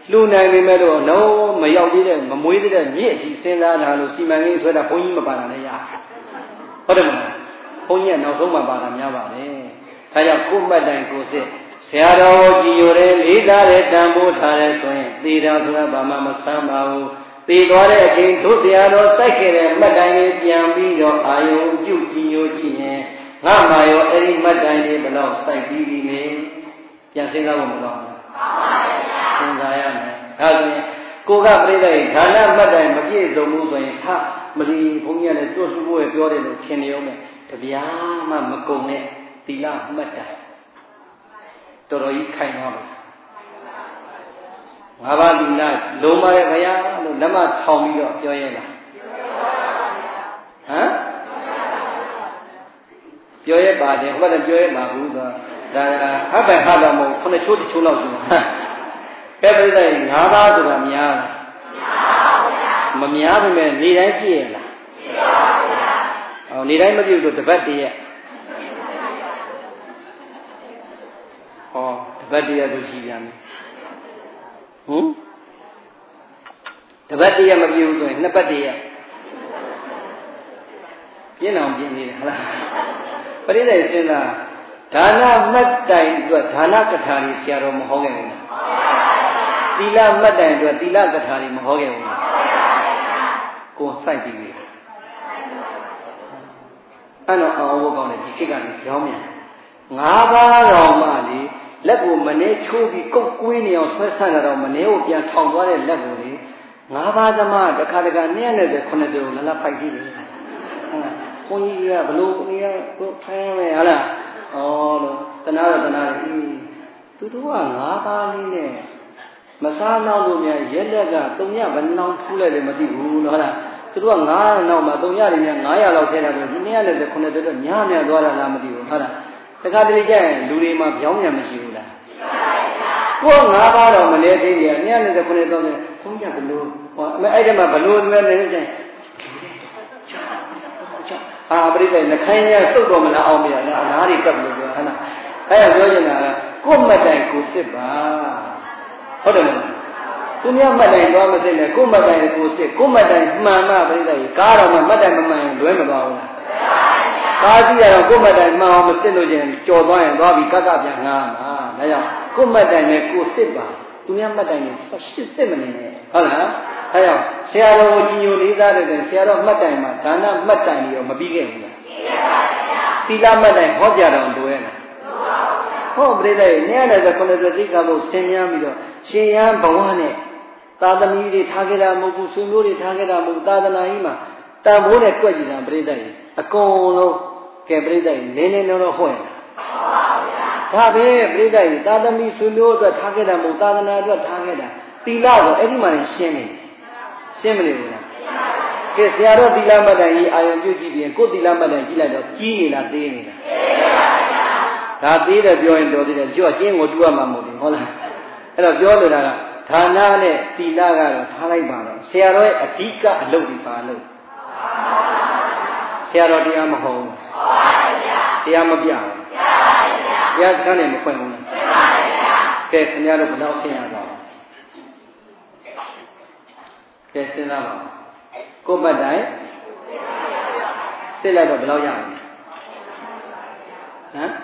လူနိုင်ပေမဲ့လို့လုံးမရောက်သေးတဲ့မမွေးသေးတဲ့မြစ်အထိစဉ်းစားတာလို့စီမံကိန်းဆွဲတာဘုန်းကြီးမပါတာလည်းရဟုတ်တယ်မလားဘုန်းကြီးကနောက်ဆုံးမှပါတာများပါလေဒါကြောင့်ကိုယ်မှတ်တိုင်ကိုယ်စစ်ဆရာတော်ကြည်ညိုတဲ့လေးသားတဲ့တန်ဖိုးထားတဲ့ဆိုရင်သေတာဆိုတာဘာမှမဆန်းပါဘူးသေသွားတဲ့အချိန်တို့ဆရာတော်စိုက်ခဲ့တဲ့မှတ်တိုင်လေးပြန်ပြီးတော့အာယုံပြုကြည်ညိုကြည့်ရင်ငါမှရောအဲ့ဒီမှတ်တိုင်လေးဘယ်တော့စိုက်ပြီးပြီလဲပြန်စဉ်းစားဖို့မကောင်းဘူးစဉ်းစားရမယ်ဒါဆိုရင်ကိုကပြိဿရဲ့ဌာနမှတ်တိုင်မပြည့်စုံဘူးဆိုရင်ဟာမလီဘုန်းကြီးကလည်းတွတ်လှဖို့ပြောတယ်လို့ထင်နေအောင်နဲ့တပြားမှမကုန်နဲ့သီလမှတ်တိုင်တော်တော်ကြီးခိုင်သွားပါငါးပါးသီလလုံးပါရဲ့ဘုရားလို့လက်မထောင်ပြီးတော့ပြောရဲလားဟမ်ပြောရဲပါတယ်ဟိုဘက်ကပြောရဲပါဘူးဆိုဒါဟပ်ပဲဟပ်တော့မဟုတ်ခုနှစ်ချိုးတစ်ချိုးလောက်ရှိမှာကဲပြိဿရဲ့ငါးပါးဆိုတာများလားမများပါဘူးမများပါနဲ့နေတိုင်းပြည့်ရလားပြည့်ပါဘူးဗျာဟောနေတိုင်းမပြည့်ဆိုတပတ်တည်းရဲ့ဟောတပတ်တည်းရဲ့ဆိုရှိပြန်ပြီဟမ်တပတ်တည်းရဲ့မပြည့်ဘူးဆိုရင်နှစ်ပတ်တည်းရဲ့ပြင်းအောင်ပြင်းနေတယ်ဟုတ်လားပရိသေစဉ်းစားဒါနမှတ်တိုင်အတွက်ဒါနကထာကြီးဆရာတော်မဟောခဲ့ဘူးလားသီလမှတ်တိုင်အတွက်သီလကထာကြီးမဟောခဲ့ဘူးလားကိုယ်စိုက်ပြီးပြီအဲ့တော့အောင်ဖို့ကောင်းတယ်ဒီခေတ်ကလည်းကြောင်းမြန်ငါးပါးတော်မှလေလက်ကိုမနှဲချိုးပြီးကုတ်ကွေးနေအောင်ဆွဲဆန့်တော့မနှဲကိုပြန်ထောင်သွားတဲ့လက်ကိုလေငါးပါးသမားတစ်ခါတခါနည်းနည်းပဲခုနှစ်ကျော်လလဖိုက်ကြည့်တယ်ဟုတ်လားဘုန်းကြီးကဘလို့နေရကိုထိုင်းမယ်ဟုတ်လားဩလို့တနာတော့တနာတယ်သူတို့ကငါးပါးလေးနဲ့မစားနောက်လို့များရက်လက်ကသုံးရဘယ်နှောင်းထူးလိုက်လည်းမသိဘူးလို့ဟုတ်လားသူတို့ကငါးနောက်မှာသုံးရတွေများငါးရာလောက်ထည့်တာပဲနည်းနည်းနဲ့ခုနှစ်ကျော်တော့ညားမြန်သွားတာလားမသိဘူးဟုတ်လားတခါတလေကျရင်လူတွေမှာပြောင်းပြန်မရှိဘူးလားကိုယ်ငါးပါးတော့မလဲသေးတယ်နည်းနည်းနဲ့ခုနှစ်ကျော်တယ်ဘုန်းကြီးကဘလို့ဟောအဲ့ဒီမှာဘလို့လဲနေကြဟာပရိသေနှခိုင်းရစုတ်တော်မလားအောင်မရလားအလားတွေကပ်လို့ပြောဟဲ့လားအဲ့ဒါပြောချင်တာကကိုယ်မှတ်တိုင်ကိုစစ်ပါဟုတ်တယ်မလားသူများမှတ်တိုင်သွားမစစ်နဲ့ကိုယ်မှတ်တိုင်ကိုစစ်ကိုယ်မှတ်တိုင်မှန်မှပရိသေကားတော်မှမှတ်တိုင်မမှန်ရင်လွဲမသွားဘူးလားကားကြည့်ရတော့ကိုယ်မှတ်တိုင်မှန်အောင်မစစ်လို့ချင်းကြော်သွားရင်သွားပြီးကကပြန်ငားမှာဒါကြောင့်ကိုယ်မှတ်တိုင်နဲ့ကိုယ်စစ်ပါသူများမှတ်တိုင်နဲ့ရှစ်စစ်မနေနဲ့ဟုတ်လားအဲကြောင့်ဆရာတော်ကိုကြီးညိုလေးစားတဲ့ဆရာတော်မှတ်တိုင်မှာဒါနမှတ်တိုင်ရောမပြီးခဲ့ဘူးလားပြီးပါပါဗျာသီလမှတ်တိုင်ဟောကြတော်တို့ရဲ့လားဟောပြိဿရဲ့နည်းနည်းဆိုခုနှစ်သိက္ခာပုဒ်ဆင်များပြီးတော့ရှင်ရန်ဘဝနဲ့သာသမီတွေထားခဲ့တာမဟုတ်ဘူးဆွေမျိုးတွေထားခဲ့တာမဟုတ်သာသနာကြီးမှာတန်ဖိုးနဲ့ကြွက်ကြည့်တာပြိဿရဲ့အကုန်လုံးကဲပြိဿရဲ့နည်းနည်းတော့ဟောရတာဒါပဲပြိဿရဲ့သာသမီဆွေမျိုးအတွက်ထားခဲ့တာမဟုတ်သာသနာအတွက်ထားခဲ့တာသီလဆိုအဲ့ဒီမှာရှင်းနေရှင်းမနေဘူးလားကဲဆရာတော်သီလမှတ်တိုင်ကြီးအာယုံပြုကြည့်ပြီးကိုယ်သီလမှတ်တိုင်ကြည့်လိုက်တော့ကြီးနေလားသေးနေလားသေးပါဗျာဒါသေးတယ်ပြောရင်တော်သေးတယ်ကျော့ကျင်းကိုတူရမှာမဟုတ်ဘူးဟုတ်လားအဲ့တော့ပြောလိုတာကဌာနနဲ့သီလကတော့ထားလိုက်ပါတော့ဆရာတော်ရဲ့အဓိကအလုပ်ဒီပါလို့ဆရာတော်တရားမဟုတ်ဘူးဟုတ်ပါဗျာတရားမပြဘူးပြပါဗျာတရားစကားနဲ့မဖွင့်ဘူးလားပြပါဗျာကဲခင်ဗျားတို့ဘယ်တော့ဆင်ရတော့ကဲစဉ်းစားပါကိုယ်ပတ်တိုင်းစစ်လိုက်တော့ဘယ်လောက်ရမလဲဟမ်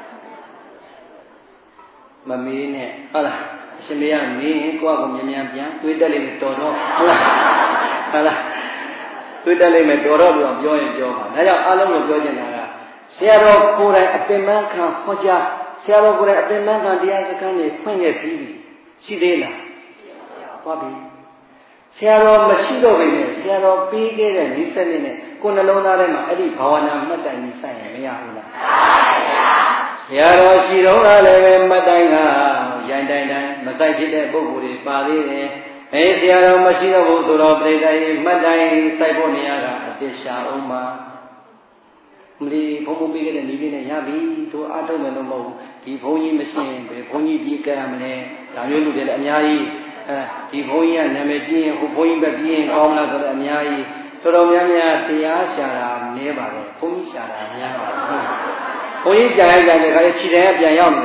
မမေးနဲ့ဟုတ်လားအရှင်မေးရမင်းကိုယ့်အကူမြန်မြန်ပြန်တွေးတက်လိမ့်မယ်တော်တော့ဟုတ်လားဟုတ်လားတွေးတက်လိမ့်မယ်တော်တော့လို့ပြောရင်ပြောပါဒါကြောင့်အားလုံးကိုပြောချင်တာကဆရာတော်ကိုယ်တိုင်အပင်ပန်းခံဟောကြားဆရာတော်ကိုယ်တိုင်အပင်ပန်းခံတရားစခန်းတွေဖွင့်ခဲ့ပြီးရှိသေးလားသွားပြီဆရာတော်မရှိတော့ဘဲနဲ့ဆရာတော်ပေးခဲ့တဲ့ဤစနစ်နဲ့ကိုယ်နှလုံးသားထဲမှာအဲ့ဒီဘာဝနာမှတ်တိုင်ကြီးစိုက်ရင်မရဘူးလားဆရာတော်ရှိတော့လည်းပဲမှတ်တိုင်ကရိုင်းတိုင်တိုင်မစိုက်ဖြစ်တဲ့ပုဂ္ဂိုလ်တွေပါသေးတယ်အဲဆရာတော်မရှိတော့ဘူးဆိုတော့ပြိတ္တိမှတ်တိုင်စိုက်ဖို့နေရတာအသစ္စာအောင်မှာမလီဘုံဘုံပေးခဲ့တဲ့ဤလေးနဲ့ရပြီသူအားထုတ်မယ်လို့မဟုတ်ဘူးဒီဘုံကြီးမရှိရင်ဘယ်ဘုံကြီးပြေးကြရမလဲဒါမျိုးလူတွေလည်းအများကြီးအဲဒီဘုန်းကြီးကနာမည်ကြီးရင်ဟိုဘုန်းကြီးပဲပြီးရင်ကောင်းလားဆိုတော့အများကြီးတော်တော်များများတရားရှာတာနည်းပါတယ်ဘုန်းကြီးရှာတာများပါတယ်ဘုန်းကြီးရှာလိုက်တဲ့ခါကျခြေတန်းကပြန်ရောက်နေတာ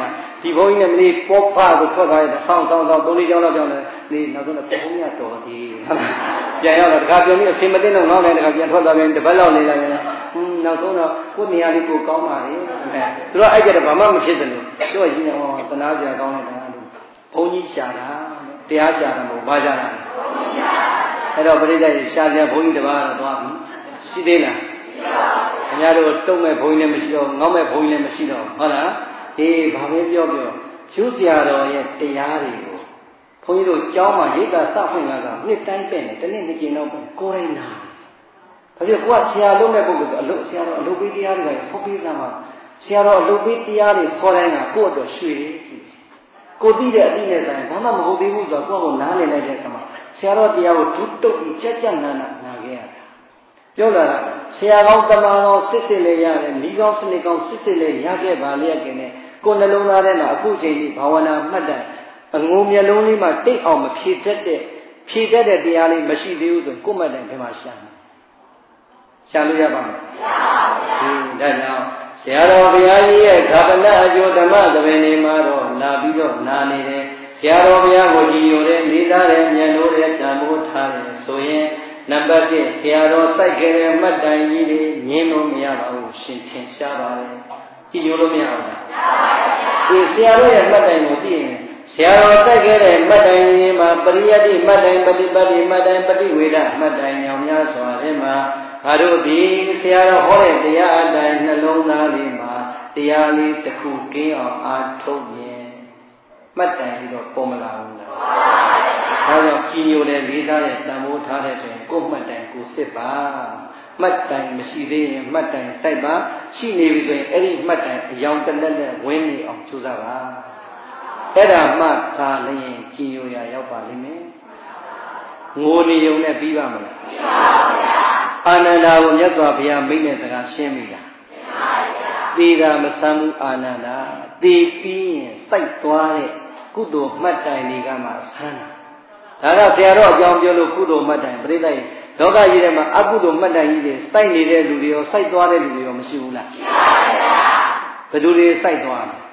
ဒီဘုန်းကြီးနဲ့မလေးပေါဖာကိုထွက်သွားရတယ်ဆောင်းဆောင်းဆောင်းသုံးလေးကြောင်းတော့ကြောင်းတယ်နေနောက်ဆုံးတော့ဘုန်းကြီးကတော်သေးပြန်ရောက်တော့တခါပြန်ပြီးအစင်မသိတော့ငေါင်းတယ်တခါပြန်ထွက်သွားပြန်တပတ်လောက်နေလာပြန်ဟင်းနောက်ဆုံးတော့ကိုယ်နေရာလေးကိုကောင်းပါလေအဲသူတို့အဲ့ကြတော့ဘာမှမဖြစ်တယ်လို့သူကကြီးနေဟောတနာစရာကောင်းလိုက်တာလို့ဘုန်းကြီးရှာတာတရားရှာတာမဟုတ်ဘာရှာတာအဲ့တော့ပရိသတ်ရှာကြဘုန်းကြီးတပါးတော့သွားပြီရှိသေးလားခင်ဗျားတို့တုံးမဲ့ဘုန်းကြီးလည်းမရှိတော့ငေါင်းမဲ့ဘုန်းကြီးလည်းမရှိတော့ဟုတ်လားအေးဘာပဲပြောပြောကျိုးဆရာတော်ရဲ့တရားတွေကိုဘုန်းကြီးတို့ကျောင်းမှာရိတ်တာစဖွင့်လာတာနှစ်တိုင်းပဲ့နေတနေ့နှစ်ကြိမ်တော့ကိုယ်တိုင်နာဘာဖြစ်ကိုကဆရာလုံးမဲ့ပုဂ္ဂိုလ်ဆိုအလုပ်ဆရာတော်အလုပ်ပေးတရားတွေဟောပေးစမ်းပါဆရာတော်အလုပ်ပေးတရားတွေခေါ်တိုင်းကကိုယ့်အတွက်ရွှေတွေကြည့်ကိုသိတဲ့အသိနဲ့ဆိုင်ဘာမှမဟုတ်သေးဘူးဆိုတော့ကိုယ့်ကိုနားလည်လိုက်တဲ့အခါမှာဆရာတော်တရားကိုဒုတုတ်ပြီးကြက်ကြက်နာနာနာခဲ့ရတယ်ပြောလာတာဆရာကောင်းတမန်ကောင်းစစ်စစ်လေးရတယ်မိကောင်းစနစ်ကောင်းစစ်စစ်လေးရခဲ့ပါလေခင်နဲ့ကိုယ်နှလုံးသားထဲမှာအခုချိန်ကြီးဘာဝနာမှတ်တယ်အငုံမျက်လုံးလေးမှာတိတ်အောင်မဖြည့်တတ်တဲ့ဖြည့်တတ်တဲ့တရားလေးမရှိသေးဘူးဆိုကိုယ်မှတ်တယ်ဘယ်မှာရှာလဲရှာလို့ရပါမလားမရပါဘူးဒါကြောင့်ဆရာတော်ဘုရားကြီးရဲ့ခါပနအကျိုးဓမ္မသဘင်တွေမှာတော့လာပြီးတော့နာနေတယ်ဆရာတော်ဘုရားကိုကြည်ညိုတဲ့လေးသားတဲ့ဉာဏ်လို့တဲ့တန်ဖိုးထားတယ်ဆိုရင်နံပါတ်တစ်ဆရာတော်စိုက်ခဲ့တဲ့မှတ်တိုင်ကြီးတွေညင်းလို့မရပါဘူးရှင်ထင်ရှားပါလေကြည်ညိုလို့မရဘူးလားဒီဆရာတော်ရဲ့မှတ်တိုင်ကိုသိရင်ဆရာတော်စိုက်ခဲ့တဲ့မှတ်တိုင်ကြီးမှာပရိယတ္တိမှတ်တိုင်ပฏิပတ်တိမှတ်တိုင်ပฏิဝေဒမှတ်တိုင်မြောင်များစွာထဲမှာငါတို့ဒီဆရာတော်ဟောတဲ့တရားအတိုင်းနှလုံးသားလေးမှာတရားလေးတစ်ခုကင်းအောင်အားထုတ်ရင်မှတ်တိုင်ပြီးတော့ပေါ်မလာဘူးလားဒါကြောင့်ကြည်ညိုတဲ့လေးသားတဲ့တန်ဖိုးထားတဲ့ဆိုရင်ကိုယ်မှတ်တိုင်ကိုစစ်ပါမှတ်တိုင်မရှိသေးရင်မှတ်တိုင်စိုက်ပါရှိနေပြီဆိုရင်အဲ့ဒီမှတ်တိုင်အယောင်တလက်လက်ဝင်းနေအောင်ကြိုးစားပါအဲ့ဒါမှသာလျင်ကြည်ညိုရာရောက်ပါလိမ့်မယ်ငိုနေုံနဲ့ပြီးပါမလားပြီးပါဗျာအာနန္ဒာကိုမြတ်စွာဘုရားမိန့်တဲ့စကားရှင်းပြီလားရှင်းပါဗျာသေတာမဆမ်းဘူးအာနန္ဒာသေပြီးရင်စိုက်သွားတဲ့ကုသိုလ်မှတ်တိုင်တွေကမှဆန်းတာဒါကဆရာတော်အကြောင်းပြောလို့ကုသိုလ်မှတ်တိုင်ပြိဿရဲ့လောကကြီးထဲမှာအကုသိုလ်မှတ်တိုင်ကြီးတွေစိုက်နေတဲ့လူတွေရောစိုက်သွားတဲ့လူတွေရောမရှိဘူးလားရှိပါဗျာဘယ်သူတွေစိုက်သွားလဲ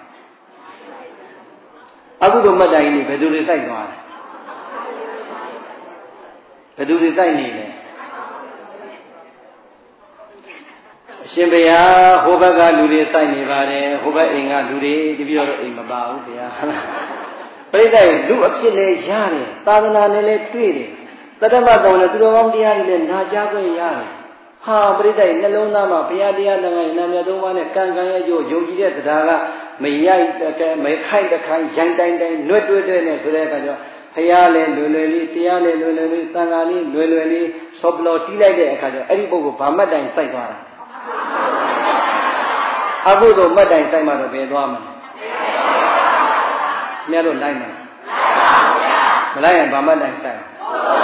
အကုသိုလ်မှတ်တိုင်ကြီးတွေဘယ်သူတွေစိုက်သွားလဲဘယ်သူတွေစိုက်နေလဲအရှင်ဘုရားဟိုဘက်ကလူတွေစိုက်နေပါတယ်ဟိုဘက်အိမ်ကလူတွေတပြည့်တော့အိမ်မပါဘူးဗျာပြိဿရဲ့လူအဖြစ်လဲရတယ်သာသနာနဲ့လဲတွေ့တယ်တတ္တမတောင်းနဲ့သူတော်ကောင်းတရားတွေလည်းနာကြားခွင့်ရတယ်ဟာပြိဿရဲ့နှလုံးသားမှာဘုရားတရားတန်ခါးနာမည်သုံးပါးနဲ့ကံကံရဲ့အကျိုးယုံကြည်တဲ့တရားကမရိုက်တကဲမခိုက်တခိုင်ရိုင်းတိုင်းတိုင်းနှွဲ့တွဲတွဲနဲ့ဆိုတဲ့အခါကျတော့ဘုရားလည်းလွယ်လွယ်လေးတရားလည်းလွယ်လွယ်လေးသံဃာလေးလွယ်လွယ်လေးဆော့ပလော်တီးလိုက်တဲ့အခါကျတော့အဲ့ဒီပုဂ္ဂိုလ်ဗာမှတ်တိုင်စိုက်သွားတာအကုသိုလ်မှတ်တိုင်စိုက်မှတော့ဘယ်သွားမလဲခင်ဗျားတို့လိုက်မလားမလိုက်ရင်ဗာမှတ်တိုင်စိုက်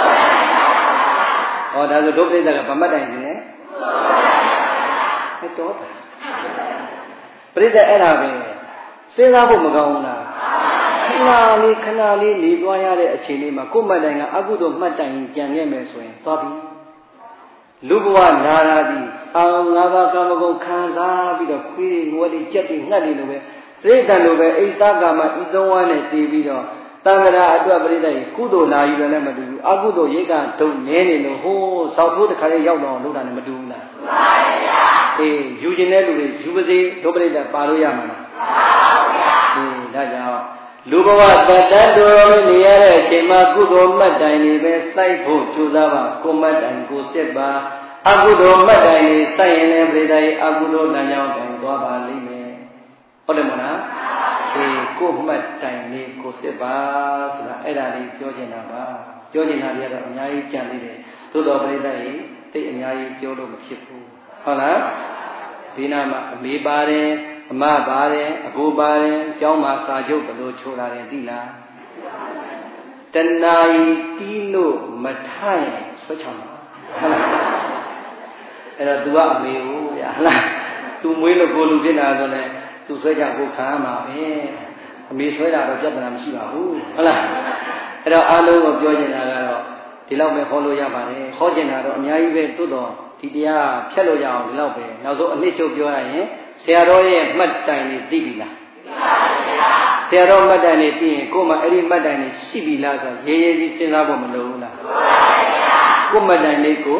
ဟောဒါဆိုဒုပရိသကဗာမှတ်တိုင်နေတယ်ဟဲ့တော့ပရိသအဲ့ဒါပဲစဉ်းစားဖို့မကောင်းဘူးလားခဏလေးခဏလေးနေသွားရတဲ့အချိန်လေးမှာကိုယ်မှတ်တိုင်ကအကုသိုလ်မှတ်တိုင်ကြံခဲ့မယ်ဆိုရင်သွားပြီလူဘဝနာရာသည်အာငါးပါးကာမဂုဏ်ခံစားပြီးတော့ခွေးငွေတွေကြက်တွေငှက်တွေလိုပဲတိရစ္ဆာန်လိုပဲအိသကာမဤသုံးဝါးနဲ့တည်ပြီးတော့တံ္ဍရာအတွက်ပြိတ္တကြီးကုသိုလ်လာယူတယ်လည်းမတူဘူးအကုသိုလ်ရိတ်ကဒုံနေနေလို့ဟိုးစောက်ထိုးတစ်ခါလေးရောက်တော့လုပ်တာလည်းမတူဘူးလားမှန်ပါဗျာအေးယူခြင်းတဲ့လူတွေယူပါစေဒုပရိတ္တပါလို့ရမှာလားမှန်ပါဗျာအေးဒါကြောင့်လူဘဝတတ္တတော်နေရတဲ့အချိန်မှာကုသိုလ်မှတ်တိုင်တွေပဲစိုက်ဖို့ကြိုးစားပါကိုမှတ်တိုင်ကိုစစ်ပါအကုသိုလ်မှတ်တိုင်တွေစိုက်ရင်လည်းပြိတ္တရဲ့အကုသိုလ်တန်ကြောင်းတိုင်သွားပါလိမ့်မယ်ဟုတ်တယ်မလားအေးကိုမှတ်တိုင်လေးကိုစစ်ပါဆိုတာအဲ့ဒါလေးပြောချင်တာပါပြောချင်တာတွေကတော့အများကြီးကြံသေးတယ်သို့တော်ပြိတ္တရဲ့သိအများကြီးပြောလို့မဖြစ်ဘူးဟုတ်လားဒီနာမှာအမေပါတယ်အမပါတယ်အကိုပါတယ်ကျောင်းမှာစာချုပ်ဘယ်လိုချိုးလာတယ်သိလားတဏှာကြီးတီးလို့မထိုင်ဆွဲချောင်းဟုတ်လားအဲ့တော့ तू ကအမေကိုဗျာဟုတ်လား तू မွေးလို့ကိုလူဖြစ်တာဆိုလဲ तू ဆွဲချကိုခံရမှာပဲအမေဆွဲတာတော့ပြဿနာမရှိပါဘူးဟုတ်လားအဲ့တော့အားလုံးကိုပြောချင်တာကတော့ဒီလောက်ပဲဟောလို့ရပါတယ်ဟောချင်တာတော့အများကြီးပဲသို့တော်ဒီတရားဖြတ်လို့ရအောင်ဒီလောက်ပဲနောက်ဆုံးအနှစ်ချုပ်ပြောရရင်ဆရာတော်ရဲ့မှတ်တိုင်နေသိပြီလားသိပါပါဗျာဆရာတော်မှတ်တိုင်နေပြီးရင်ကို့မှာအဲ့ဒီမှတ်တိုင်နေရှိပြီလားဆိုရေရေကြီးစဉ်းစားဖို့မလိုဘူးလားကို့မှတ်တိုင်လေးကို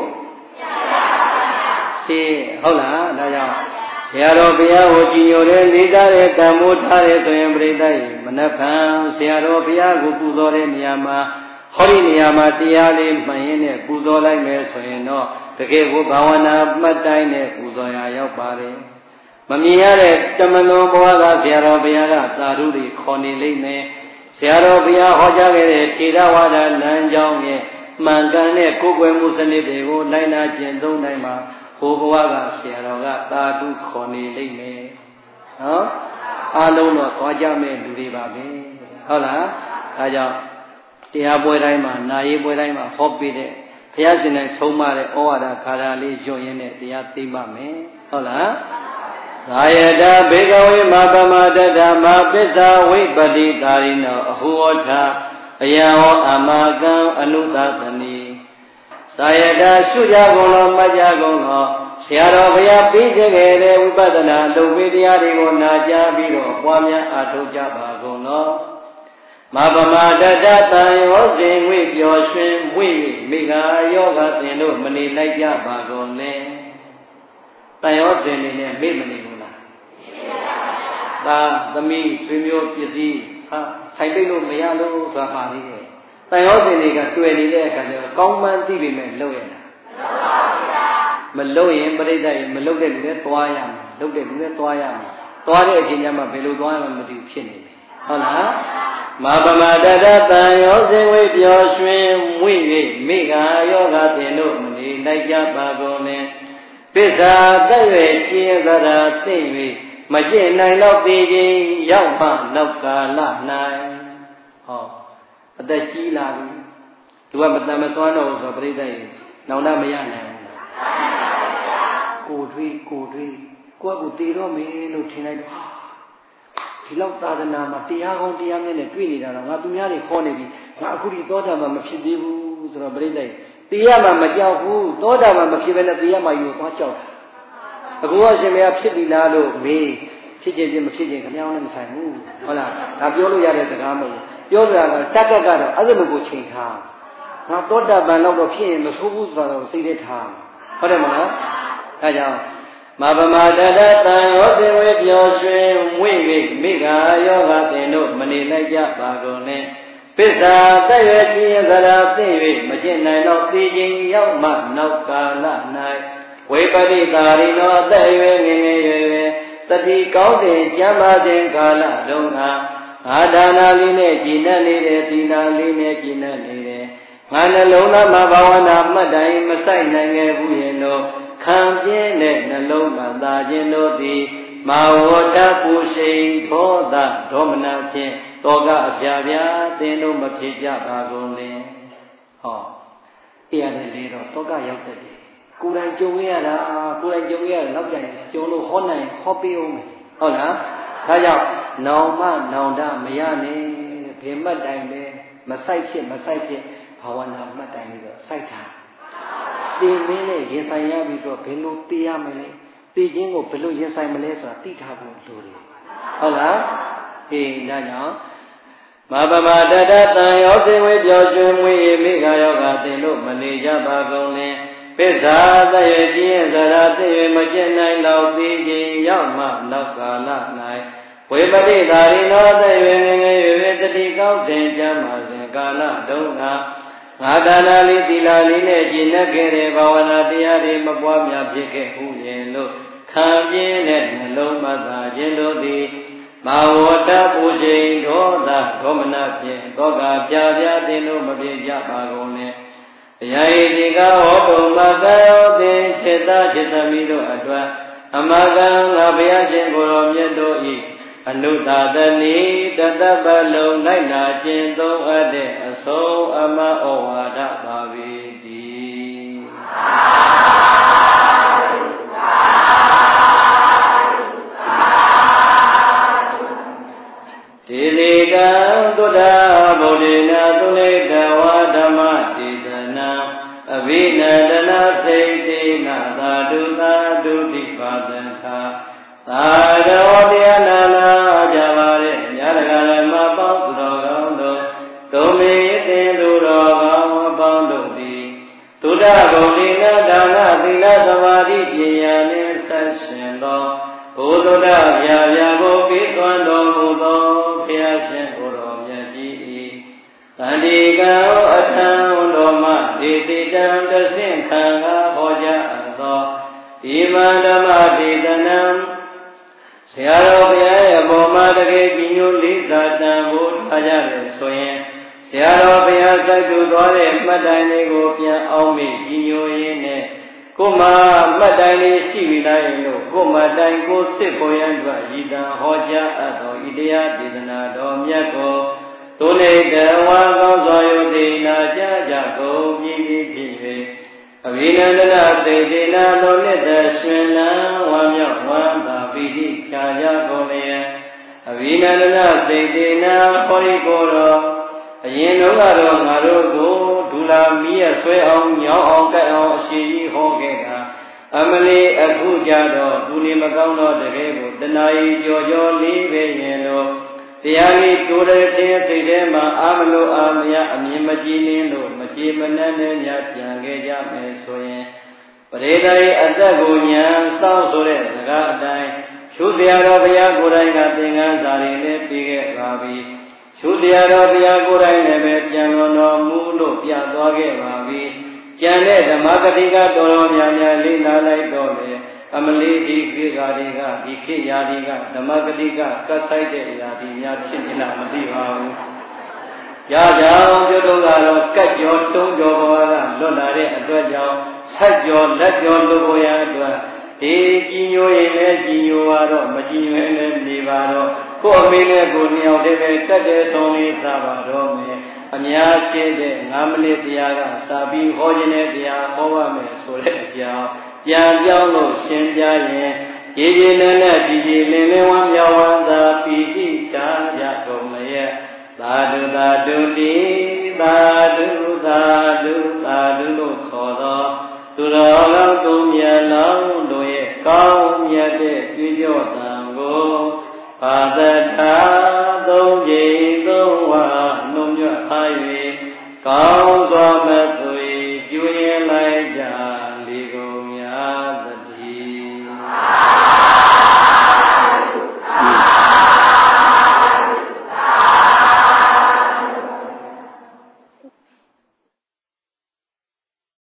ရှင်းဟုတ်လားဒါကြောင့်ဆရာတော်ဘုရားကိုကြည်ညိုတဲ့လေးစားတဲ့တန်ဖိုးထားတဲ့ဆိုရင်ပြိတ္တရေမနှဖန်ဆရာတော်ဘုရားကိုပူဇော်တဲ့နေရာမှာဟောဒီနေရာမှာတရားလေးမှန်ရင်နဲ့ပူဇော်လိုက်မယ်ဆိုရင်တော့တကယ်ကိုဘာဝနာမှတ်တိုင်းနဲ့ပူဇော်ရာရောက်ပါတယ်မမြင်ရတဲ့တမလွန်ဘဝကဆရာတော်ဘုရားကသာဓုတွေခေါ်နေလိမ့်မယ်ဆရာတော်ဘုရားဟောကြားခဲ့တဲ့ထေရဝါဒလမ်းကြောင်းရဲ့မှန်ကန်တဲ့ကိုယ်ွယ်မှုစနစ်တွေကိုလိုက်နာကျင့်သုံးတိုင်းမှာဟိုဘဝကဆရာတော်ကသာဓုခေါ်နေလိမ့်မယ်နော်အားလုံးတော့သွားကြမဲ့လူတွေပါပဲဟုတ်လားဒါကြောင့်တရားပွဲတိုင်းမှာနာရေးပွဲတိုင်းမှာဟောပြတဲ့ဘုရားရှင်နဲ့ဆုံးမတဲ့ဩဝါဒခါရလေးညွှန်ရင်းနဲ့တရားသိမှမယ်ဟုတ်လားသာယတာဘေကဝေမပမတတမပစ္စာဝိပတိကာရိနောအဟုဝထအယံဟောအမကံအနုသတနိသာယတာရှုကြကုန်သောမှတ်ကြကုန်သောဆရာတော်ဘုရားပြီးခဲ့တဲ့ဝိပဿနာလုပ်ပေးတရားတွေကိုနာကြားပြီးတော့ပွားများအားထုတ်ကြပါကုန်သောမပမတတတံရောစဉ်ဝိပျော်ရွှင်ဝိမိဂာယောဂသင်တို့မနေလိုက်ကြပါကုန်လေတန်ရောစဉ်နေနဲ့မေ့မနေဘူးလားသာသမီးဆွေမျိုးပစ္စည်းဟာဆိုင်ပိတ်လို့မရလို့ဆိုတာပါသေးတယ်တန်ရောစဉ်တွေကတွေ့နေတဲ့အခါကျတော့ကောင်းမှန်းသိပေမဲ့လုပ်ရတာမလုပ်ရင်ပြိဿရေမလုပ်တဲ့လူတွေသွားရမယ်လုပ်တဲ့လူတွေသွားရမယ်သွားတဲ့အချိန်ကျမှဘယ်လိုသွားရမှမသိဘူးဖြစ်နေတယ်ဟုတ်လားမပမတတတံရောစဉ်ဝိပျော်ရွှင်မွေ့၍မိဂာယောဂသင်တို့မနေလိုက်ကြပါကုန်နဲ့ပစ္စာတက်ရွယ်ကျင်းသရာသိမ့်၍မကျင့်နိုင်တော့သေးခြင်းရောက်မှနောက်ကာလ၌ဟောအသက်ကြီးလာပြီသူကမတန်မစွမ်းတော့ဆိုပြိဿရေနောင်တမရနိုင်ဘူးကိုတွေးကိုတွေးကိုယ့်ကိုတည်တော့မယ်လို့ထင်လိုက်တော့ဒီလောက်သာသနာမှာတရားကောင်းတရားမြတ်နဲ့တွေ့နေတာတော့ငါသူများတွေခေါ်နေပြီငါအခုဒီသောတာပန်မဖြစ်သေးဘူးဆိုတော့ပြိဿရေတရားမှမကြောက်ဘူးသောတာပန်မဖြစ်ဘဲနဲ့တရားမှယူသွားကြောက်တာအခုအရှင်မရဖြစ်ပြီလားလို့မေးဖြစ်ခြင်းဖြစ်မဖြစ်ခြင်းခင်ဗျားနဲ့မဆိုင်ဘူးဟုတ်လားဒါပြောလို့ရတဲ့စကားမဟုတ်ပြောစရာကတက်ကက်ကတော့အဲ့လိုကိုချိန်ထားငါသောတာပန်တော့ဖြစ်ရင်မဆိုးဘူးဆိုတော့စိတ်ထဲထားဟုတ်တယ်မလားဒါကြောင့်မပမတတတံရောစဉ်ဝေပျော်ရွှင်မွေ့၍မိဂာယောဂသင်တို့မနေလိုက်ကြပါကုန်နဲ့ပစ္စာတက်ရွယ်ခြင်းသရာသိ၍မကျင့်နိုင်တော့သိခြင်းရောက်မှနောက်ကာလ၌ဝိပတိတာရိနောအသက်ရွယ်ငယ်ငယ်ရွယ်ရွယ်တတိကောင်းစဉ်ကျမ်းပါစဉ်ကာလတုန်းကငါဒါနာလေးနဲ့ကြည်နပ်နေတယ်ဒီနာလေးနဲ့ကြည်နပ်နေတယ်ငါနှလုံးသားမှာဘာဝနာမှတ်တိုင်းမဆိုင်နိုင်ခဲ့ဘူးရဲ့လို့ခံပြင်းတဲ့နှလုံးမှာသာခြင်းတို့သည်မာဝတ္တပူရှိန်ဒေါသဒေါမနဖြင့်တောကအပြာပြာသင်တို့မဖြစ်ကြပါကုန်လေဟောတရားနဲ့လေတော့တောကရောက်တဲ့ကိုယ်တိုင်ကြုံရတာကိုယ်တိုင်ကြုံရတာနောက်ပြန်ကြုံလို့ဟောနိုင်ဟောပေးအောင်ဟုတ်လားဒါကြောင့်နောင်မနောင်တမရနဲ့ဘယ်မှတ်တိုင်ပဲမဆိုင်ဖြစ်မဆိုင်ဖြစ်ဘာဝနာမှတ်တိုင်ပြီးတော့စိုက်တာတင်မင်းနဲ့ရင်ဆိုင်ရပြီးတော့ဘယ်လိုသိရမလဲသိခြင်းကိုဘယ်လိုရင်ဆိုင်မလဲဆိုတာသိထားဖို့လိုတယ်ဟုတ်လားအေးဒါကြောင့်မပမတတတံရောစဉ်ဝေပျော်ရွှင်မွေ့မိဂာယောဂသင်တို့မနေကြပါကုန်နဲ့ပစ္စာတရေကျင်းသရာသိ၍မကျင့်နိုင်တော့သိခြင်းရောက်မှနောက်ကာလ၌ဝိပတိတာရိနောသိ၍ငငယ်၍တတိကောင်းစဉ်ကျမ်းပါစဉ်ကာလတုန်းကငါဒါနာလေးသီလလေးနဲ့ကျင့်ခဲ့တဲ့ဘာဝနာတရားတွေမပွားများဖြစ်ခဲ့ဘူးရင်လို့ခံပြင်းတဲ့နှလုံးမသာခြင်းတို့သည်မာဝတ္တပူရှိန်ဒေါသဒေါမနဖြင့်တောကပြာပြာတင်တို့မပြေကြပါကုန်နဲ့တရားဤဒီကဟောတုမကယောသင်စေတစေတမိတို့အတွက်အမကံငါဘုရားရှင်ကိုယ်တော်မြတ်တို့ဤအနုသာတနိတတပလုံးလိုက်နာခြင်းသုံးအပ်တဲ့အဆုံးအမဩဝါဒပါပေတည်းတိလေကံသုဒ္ဓဗုဒ္ဓနာသုလေတဝါဓမ္မတေသနာအဘိနန္ဒနာစိတ်တေနသာဓုသာဓုတိပါဒံသာသာရောတရားနာနာကြပါရဲ့မြတ်ကလည်းတိပညာနှင့်ဆက်ရှင်သောဘုဒ္ဓဗျာဗျာကိုပြီးသွန်တော်မူသောဘုရားရှင်ကိုယ်တော်မြတ်ကြီး၏တန်တိကံအထံတော်မှဒေတိတံတဆင့်ခံကားဟောကြားအပ်သောဒီမန္တမဒေသနံဆရာတော်ဘုရားရဲ့ဘောမှာတကယ်ကြီးညိုလေးစားတန်ဖို့ထားကြတယ်ဆိုရင်ဆရာတော်ဘုရားစိုက်ထူသွားတဲ့မှတ်တိုင်လေးကိုပြန်အောင်မေ့ကြီးညိုရင်းနဲ့ကိုမှမှတ်တိုင်လေးရှိပြီလားလို့ကိုမှတ်တိုင်ကိုစစ်ပေါ်ရန်အတွက်ရည်တံဟောကြားအပ်သောဤတရားဒေသနာတော်မြတ်ကိုသူနေတဝါကောင်းစွာယုတိနာကြကြကုန်ပြီးပြီးဖြစ်၍အဘိနန္ဒနာစေတေနာတော်နှစ်သက်ရှင်လန်းဝမ်းမြောက်ဝမ်းသာပိဋိဖြာကြကုန်လျက်အဘိနန္ဒနာစေတေနာဟောဒီကိုယ်တော်အရင်တုန်းကတော့ငါတို့ကိုဒူလာမီးရဆွဲအောင်ညောင်းအောင်ကတ်အောင်အရှိကြီးဟောခဲ့တာအမလီအခုကြတော့သူနေမကောင်းတော့တကယ်ကိုတဏှာကြီးကြော်ကြော်လေးပဲရင်တော့တရားလေးတိုးတဲ့ခြင်းစိတ်ထဲမှာအာမလို့အာမရအမြင်မကြည်လင်းလို့မကြည်မနှံ့နဲ့ညပြန်ခဲ့ကြမယ်ဆိုရင်ပရိသေယအသက်ကိုညာစောင့်ဆိုတဲ့စကားအတိုင်းရှုစရာတော်ဘုရားကိုယ်တိုင်ကသင်္ကန်းစာတွေနဲ့ပြီးခဲ့ပါပြီရှုစရာတော်ဘုရားကိုယ်တိုင်လည်းပဲပြန်တော်တော်မူလို့ပြသွားခဲ့ပါပြီကျန်တဲ့ဓမ္မဂတိကတော်တော်များများလေးလာလိုက်တော့လေအမလေးဒီခေတ်ကာတွေကဒီခေတ်ရာဒီကဓမ္မဂတိကကတ်ဆိုင်တဲ့ရာဒီများဖြစ်နေလားမသိပါဘူး။ရာကြောင့်ကျွတ်တို့ကတော့ကတ်ကြောတုံးကြောဘဝကလွတ်လာတဲ့အတွက်ကြောင့်ဆက်ကြောလက်ကြောလွတ်ပေါ်ရအတွက်ဒီကြီးညိုရင်လည်းကြီးညိုပါတော့မကြီးရင်လည်းနေပါတော့ကို့အမေနဲ့ကိုနှစ်ယောက်တည်းပဲတက်တဲ့ဆုံးလေးစားပါတော့မယ်အများချင်းတဲ့ငါးမိနစ်တရားကစာပြီးဟောခြင်းတဲ့တရားဟောပါမယ်ဆိုတဲ့အကြောင်းပြန်ပြောင်းလို့ရှင်းပြရင်ရေရေနဲ့နဲ့ဒီဒီလင်းလင်းဝမ်းမြောက်ဝမ်းသာပီတိချာရကုန်ရဲ့သာဓုသာဓုတိသာဓုသာ